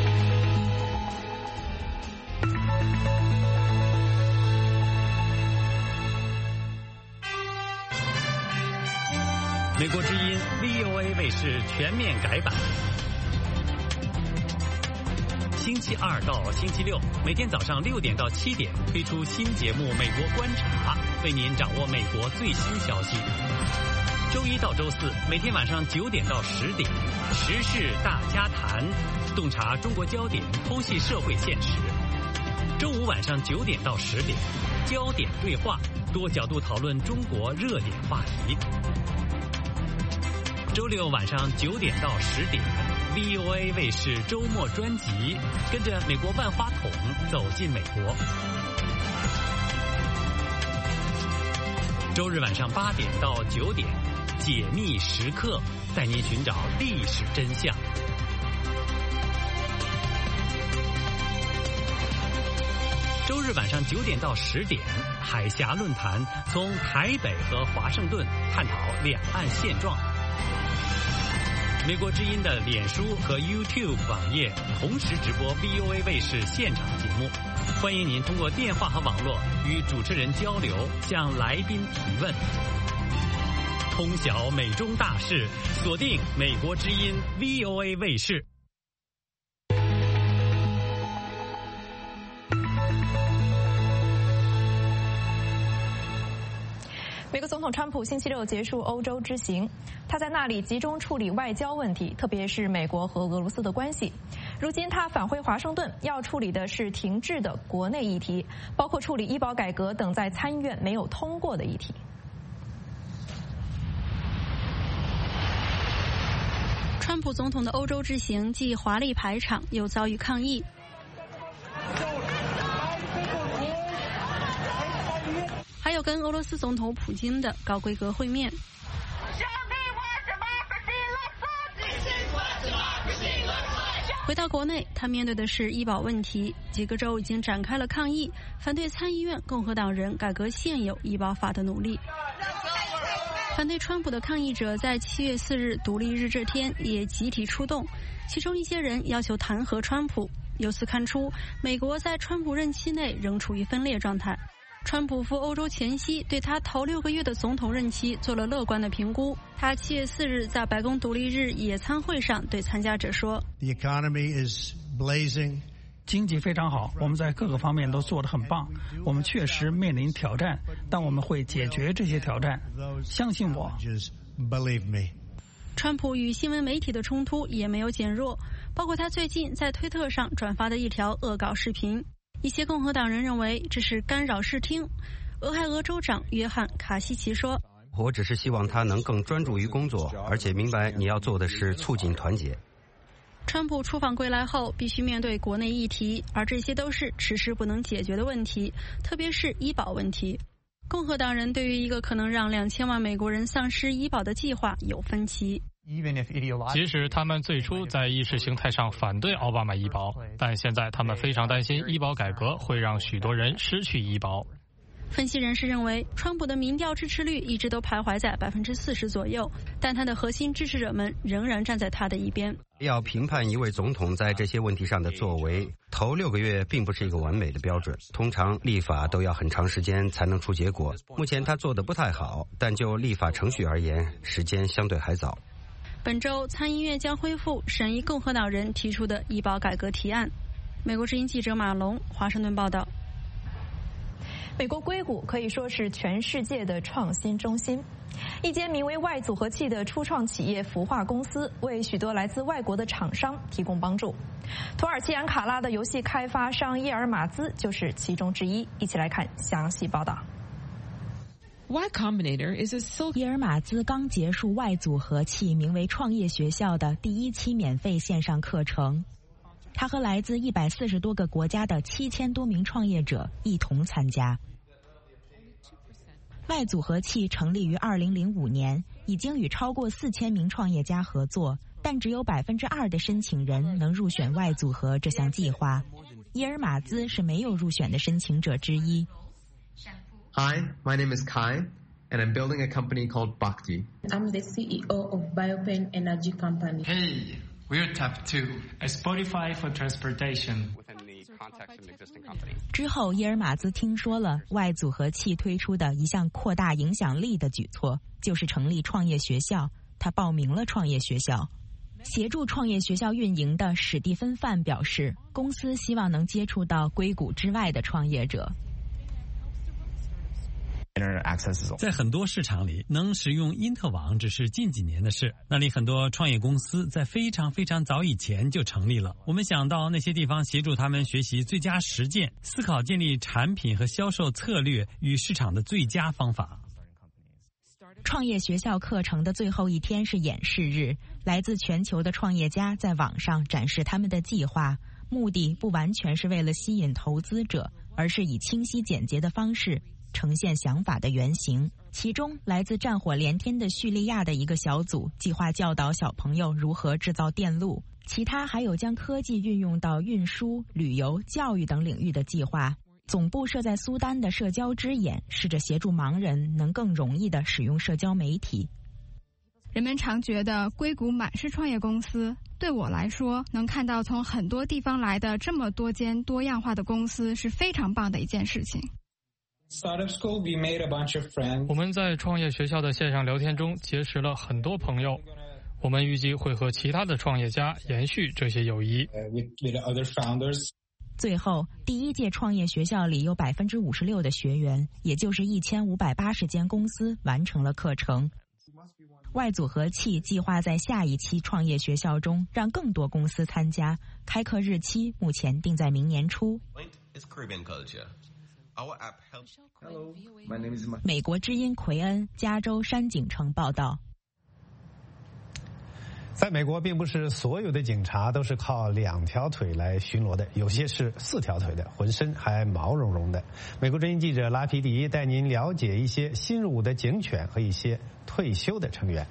美国之音 V O A 卫视全面改版，星期二到星期六每天早上六点到七点推出新节目《美国观察》，为您掌握美国最新消息。周一到周四每天晚上九点到十点，时事大家谈，洞察中国焦点，剖析社会现实。周五晚上九点到十点，焦点对话，多角度讨论中国热点话题。周六晚上九点到十点 ，V O A 卫视周末专辑，跟着美国万花筒走进美国。周日晚上八点到九点，解密时刻，带您寻找历史真相。周日晚上九点到十点，海峡论坛从台北和华盛顿探讨两岸现状。美国之音的脸书和 YouTube 网页同时直播 V O A 卫视现场节目，欢迎您通过电话和网络与主持人交流，向来宾提问。通晓美中大事，锁定美国之音 V O A 卫视。 美国总统川普星期六结束欧洲之行，他在那里集中处理外交问题，特别是美国和俄罗斯的关系。如今他返回华盛顿，要处理的是停滞的国内议题，包括处理医保改革等在参议院没有通过的议题。 川普总统的欧洲之行既华丽排场，又遭遇抗议。还有有跟俄罗斯总统普京的高规格会面。回到国内，他面对的是医保问题，几个州已经展开了抗议，反对参议院共和党人改革现有医保法的努力。反对川普的抗议者在七月四日独立日这天也集体出动，其中一些人要求弹劾川普。由此看出，美国在川普任期内仍处于分裂状态。川普赴欧洲前夕，对他头六个月的总统任期做了乐观的评估。他七月四日在白宫独立日野餐会上对参加者说 ：“The economy is blazing， 经济非常好，我们在各个方面都做得很棒。我们确实面临挑战，但我们会解决这些挑战。相信我。” Believe me。川普与新闻媒体的冲突也没有减弱，包括他最近在推特上转发的一条恶搞视频。一些共和党人认为这是干扰视听。俄亥俄州长约翰·卡西奇说：“ 我只是希望他能更专注于工作，而且明白你要做的是促进团结。” 川普出访归来后，必须面对国内议题，而这些都是迟迟不能解决的问题，特别是医保问题。共和党人对于一个可能让两千万美国人丧失医保的计划有分歧。 即使他们最初在意识形态上反对奥巴马医保，但现在他们非常担心医保改革会让许多人失去医保。 分析人士认为，川普的民调支持率一直都徘徊在百分之四十左右，但他的核心支持者们仍然站在他的一边。 要评判一位总统在这些问题上的作为，头六个月并不是一个完美的标准。通常立法都要很长时间才能出结果。目前他做得不太好，但就立法程序而言，时间相对还早。 本周参议院将恢复审议共和党人提出的医保改革提案。美国之音记者马龙华盛顿报道。 美国硅谷可以说是全世界的创新中心，一间名为 Y 组合器的初创企业孵化公司为许多来自外国的厂商提供帮助。土耳其安卡拉的游戏开发商耶尔马兹就是其中之一。一起来看详细报道。 Y Combinator is a so 耶尔马兹刚结束 Y 组合器名为创业学校的第一期免费线上课程，他和来自一百四十多个国家的七千多名创业者一同参加。Y 组合器成立于二零零五年，已经与超过四千名创业家合作，但只有百分之二的申请人能入选 Y 组合这项计划。耶尔马兹是没有入选的申请者之一。 Hi, my name is Kai, and I'm building a company called Bhakti. I'm the C E O of Biopen Energy Company. Hey, we're Tap two, a Spotify for transportation. 之后，耶尔马兹听说了 Y 组合器推出的一项扩大影响力的举措，就是成立创业学校。他报名了创业学校。协助创业学校运营的史蒂芬·范表示，公司希望能接触到硅谷之外的创业者。 在很多市场里，能使用因特网只是近几年的事。那里很多创业公司在非常非常早以前就成立了。我们想到那些地方，协助他们学习最佳实践，思考建立产品和销售策略与市场的最佳方法。 创业学校课程的最后一天是演示日，来自全球的创业家在网上展示他们的计划，目的不完全是为了吸引投资者，而是以清晰简洁的方式呈现想法的原型。其中来自战火连天的叙利亚的一个小组计划教导小朋友如何制造电路，其他还有将科技运用到运输、旅游、教育等领域的计划。总部设在苏丹的社交之眼试着协助盲人能更容易地使用社交媒体。 人们常觉得硅谷满是创业公司，对我来说，能看到从很多地方来的这么多间多样化的公司是非常棒的一件事情。 我们在创业学校的线上聊天中结识了很多朋友，我们预计会和其他的创业家延续这些友谊。 最后，第一届创业学校里有百分之五十六的学员，也就是一千五百八十间公司完成了课程。Y 组合器计划在下一期创业学校中让更多公司参加，开课日期目前定在明年初。美国之音奎恩，加州山景城报道。 在美国，并不是所有的警察都是靠两条腿来巡逻的，有些是四条腿的，浑身还毛茸茸的。美国之音记者拉皮迪带您了解一些新入伍的警犬和一些退休的成员。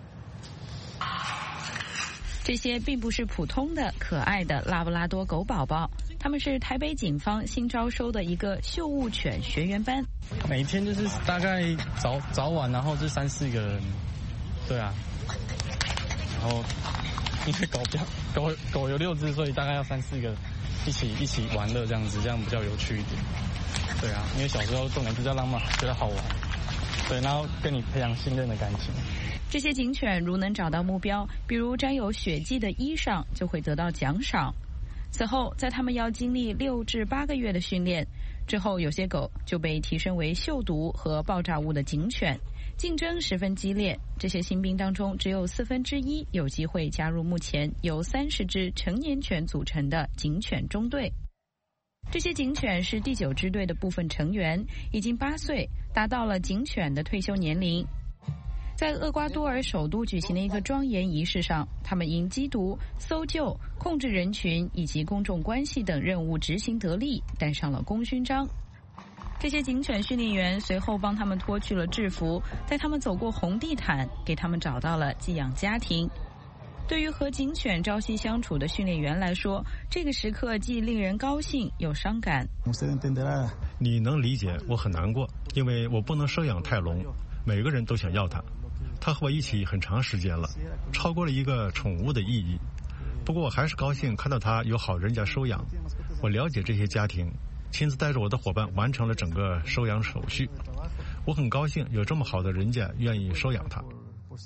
这些并不是普通的可爱的拉布拉多狗宝宝，他们是台北警方新招收的一个嗅物犬学员班。 每天就是大概早早晚，然后就三四个人，对啊。然后因为狗比较狗狗有六只，所以大概要三四个一起一起玩乐这样子，这样比较有趣一点。对啊，因为小时候重点比较浪漫，觉得好玩，对，然后跟你培养信任的感情。 这些警犬如能找到目标，比如沾有血迹的衣裳，就会得到奖赏。此后，在他们要经历六至八个月的训练之后，有些狗就被提升为嗅毒和爆炸物的警犬。竞争十分激烈，这些新兵当中只有四分之一有机会加入目前由三十只成年犬组成的警犬中队。这些警犬是第九支队的部分成员，已经八岁，达到了警犬的退休年龄。在厄瓜多尔首都举行的一个庄严仪式上，他们因缉毒、搜救、控制人群以及公众关系等任务执行得力，戴上了功勋章。这些警犬训练员随后帮他们脱去了制服，带他们走过红地毯，给他们找到了寄养家庭。对于和警犬朝夕相处的训练员来说，这个时刻既令人高兴又伤感。 你能理解我很难过，因为我不能收养泰隆，每个人都想要它。它和我一起很长时间了，超过了一个宠物的意义。不过我还是高兴看到它有好人家收养。我了解这些家庭，亲自带着我的伙伴完成了整个收养手续。我很高兴有这么好的人家愿意收养它。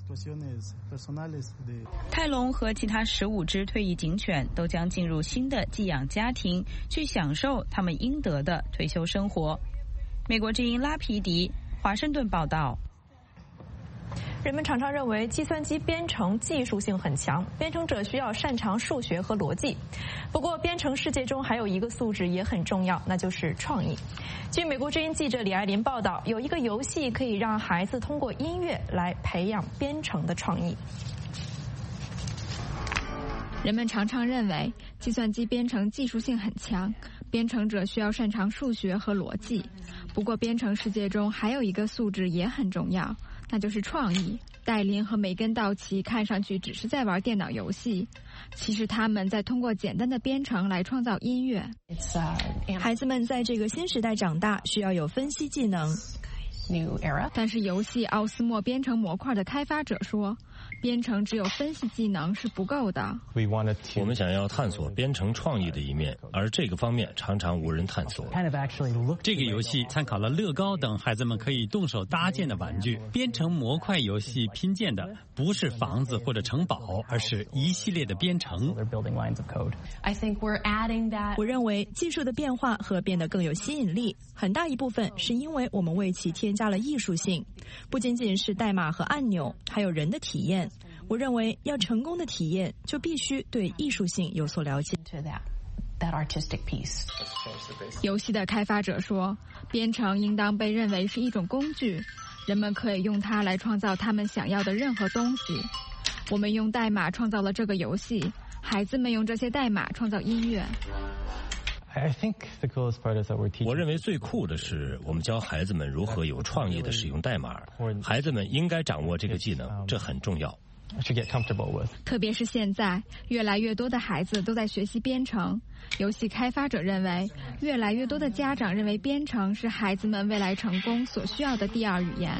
泰隆和其他十五只退役警犬都将进入新的寄养家庭，去享受他们应得的退休生活。美国之音拉皮迪，华盛顿报道。 人们常常认为计算机编程技术性很强，编程者需要擅长数学和逻辑。不过，编程世界中还有一个素质也很重要，那就是创意。据美国之音记者李爱林报道，有一个游戏可以让孩子通过音乐来培养编程的创意。 人们常常认为计算机编程技术性很强，编程者需要擅长数学和逻辑。不过，编程世界中还有一个素质也很重要，那就是创意。戴琳和梅根·道奇看上去只是在玩电脑游戏，其实他们在通过简单的编程来创造音乐。 孩子们在这个新时代长大，需要有分析技能。 但是游戏奥斯莫编程模块的开发者说，编程只有分析技能是不够的。 我们想要探索编程创意的一面，而这个方面常常无人探索。 这个游戏参考了乐高等孩子们可以动手搭建的玩具。编程模块游戏拼建的不是房子或者城堡，而是一系列的编程。 我认为技术的变化和变得更有吸引力，很大一部分是因为我们为其添加了艺术性，不仅仅是代码和按钮，还有人的体验。我认为要成功的体验，就必须对艺术性有所了解。 游戏的开发者说，编程应当被认为是一种工具，人们可以用它来创造他们想要的任何东西。我们用代码创造了这个游戏，孩子们用这些代码创造音乐。 我认为最酷的是，我们教孩子们如何有创意地使用代码。孩子们应该掌握这个技能，这很重要。 特别是现在，越来越多的孩子都在学习编程。游戏开发者认为，越来越多的家长认为编程是孩子们未来成功所需要的第二语言。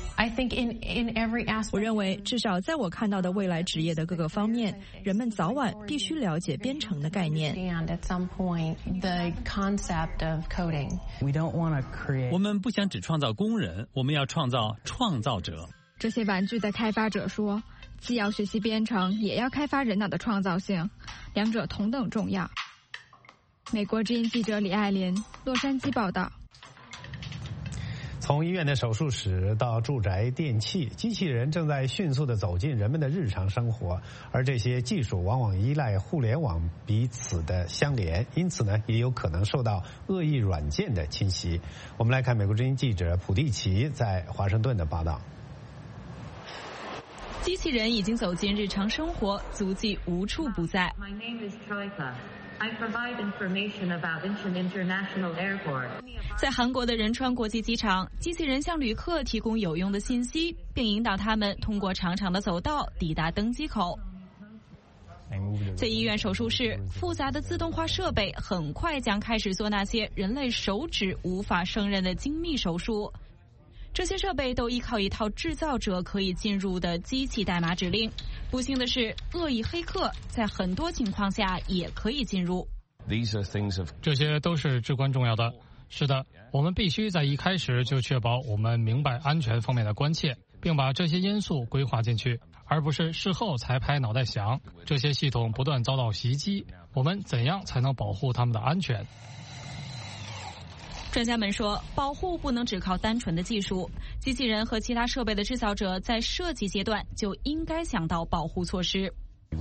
我认为，至少在我看到的未来职业的各个方面，人们早晚必须了解编程的概念。 我们不想只创造工人，我们要创造创造者。 这些玩具的开发者说，既要学习编程，也要开发人脑的创造性，两者同等重要。美国之音记者李爱林，洛杉矶报道。 从医院的手术室到住宅电器，机器人正在迅速地走进人们的日常生活，而这些技术往往依赖互联网彼此的相连，因此呢，也有可能受到恶意软件的侵袭。我们来看美国之音记者普蒂奇在华盛顿的报道。 机器人已经走进日常生活，足迹无处不在。 My name is Troika. I provide information about Incheon International Airport. 在韩国的仁川国际机场，机器人向旅客提供有用的信息，并引导他们通过长长的走道抵达登机口。在医院手术室，复杂的自动化设备很快将开始做那些人类手指无法胜任的精密手术。这些设备都依靠一套制造者可以进入的机器代码指令。不幸的是，恶意黑客在很多情况下也可以进入。 这些都是至关重要的。是的，我们必须在一开始就确保我们明白安全方面的关切，并把这些因素规划进去，而不是事后才拍脑袋想这些系统不断遭到袭击，我们怎样才能保护他们的安全？ 专家们说，保护不能只靠单纯的技术，机器人和其他设备的制造者在设计阶段就应该想到保护措施。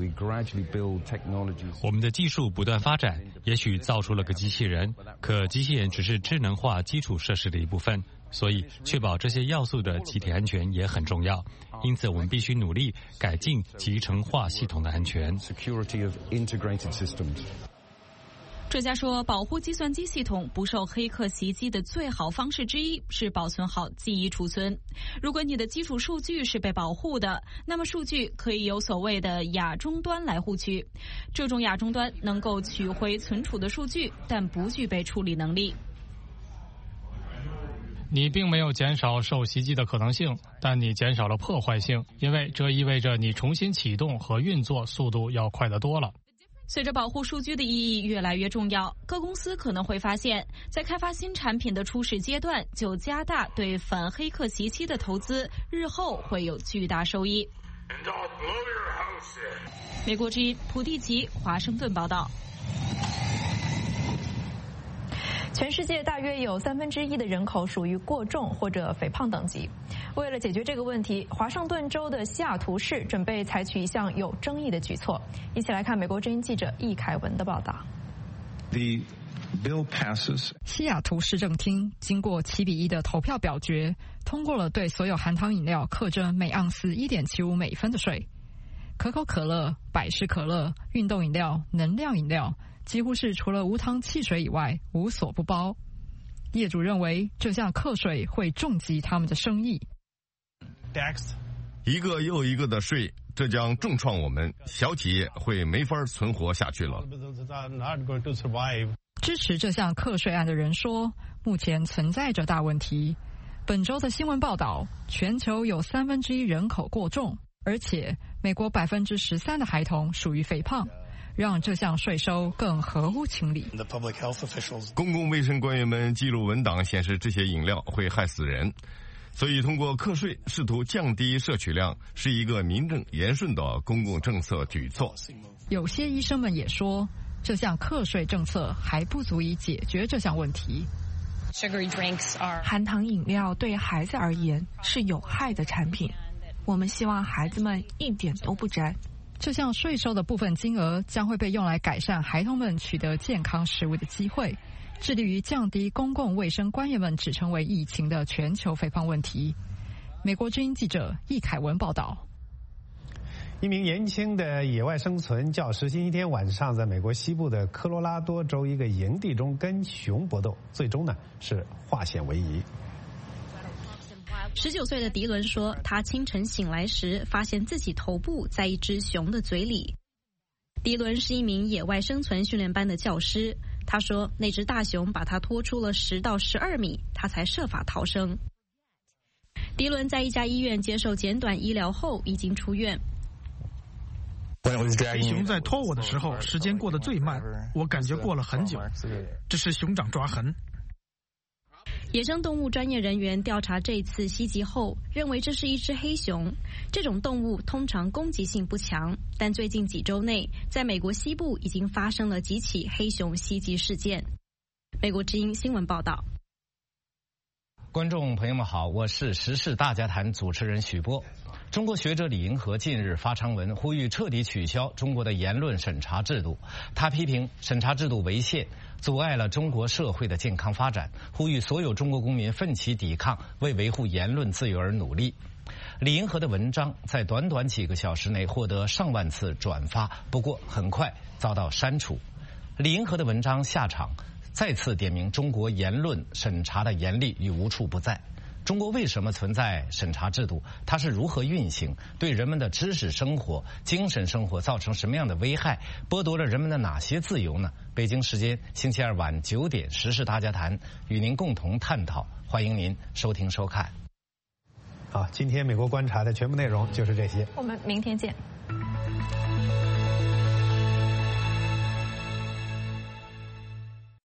我们的技术不断发展，也许造出了个机器人，可机器人只是智能化基础设施的一部分，所以确保这些要素的集体安全也很重要。因此，我们必须努力改进集成化系统的安全。 专家说，保护计算机系统不受黑客袭击的最好方式之一是保存好记忆储存。如果你的基础数据是被保护的，那么数据可以由所谓的亚终端来获取。这种亚终端能够取回存储的数据，但不具备处理能力。 你并没有减少受袭击的可能性，但你减少了破坏性，因为这意味着你重新启动和运作速度要快得多了。 随着保护数据的意义越来越重要，各公司可能会发现，在开发新产品的初始阶段就加大对反黑客袭击的投资，日后会有巨大收益。美国之音普蒂奇，华盛顿报道。 全世界大约有三分之一的人口属于过重或者肥胖等级。为了解决这个问题，华盛顿州的西雅图市准备采取一项有争议的举措。一起来看美国之音记者易凯文的报道。 The bill passes. 西雅图市政厅经过七比一的投票表决，通过了对所有含糖饮料课征每盎司 一点七五美分的税。可口可乐、百事可乐、运动饮料、能量饮料几乎是除了无糖汽水以外无所不包。业主认为这项课税会重击他们的生意。 一个又一个的税，这将重创我们，小企业会没法存活下去了。 支持这项课税案的人说，目前存在着大问题。本周的新闻报道，全球有三分之一人口过重，而且美国百分之十三的孩童属于肥胖，让这项税收更合乎情理。 公共卫生官员们记录文档显示，这些饮料会害死人，所以通过课税试图降低摄取量，是一个名正言顺的公共政策举措。 有些医生们也说，这项课税政策还不足以解决这项问题。 含糖饮料对孩子而言是有害的产品，我们希望孩子们一点都不沾。 这项税收的部分金额将会被用来改善孩童们取得健康食物的机会，致力于降低公共卫生官员们指称为疫情的全球肥胖问题。美国之音记者易凯文报道。 一名年轻的野外生存教师星期天晚上在美国西部的科罗拉多州一个营地中跟熊搏斗，最终呢是化险为夷。 十九岁的迪伦说，他清晨醒来时发现自己头部在一只熊的嘴里。迪伦是一名野外生存训练班的教师，他说那只大熊把他拖出了十到十二米，他才设法逃生。迪伦在一家医院接受简短医疗后已经出院。 熊在拖我的时候，时间过得最慢，我感觉过了很久。这是熊掌抓痕。 野生动物专业人员调查这次袭击后，认为这是一只黑熊。这种动物通常攻击性不强，但最近几周内，在美国西部已经发生了几起黑熊袭击事件。美国之音新闻报道。 观众朋友们好，我是时事大家谈主持人许波。中国学者李银河近日发长文，呼吁彻底取消中国的言论审查制度。他批评审查制度违宪，阻碍了中国社会的健康发展，呼吁所有中国公民奋起抵抗，为维护言论自由而努力。 李银河的文章在短短几个小时内获得上万次转发，不过很快遭到删除。李银河的文章下场再次点明中国言论审查的严厉与无处不在。中国为什么存在审查制度？它是如何运行？对人们的知识生活、精神生活造成什么样的危害？剥夺了人们的哪些自由呢？北京时间星期二晚九点，时事大家谈与您共同探讨，欢迎您收听收看。 好，今天美国观察的全部内容就是这些， 我们明天见。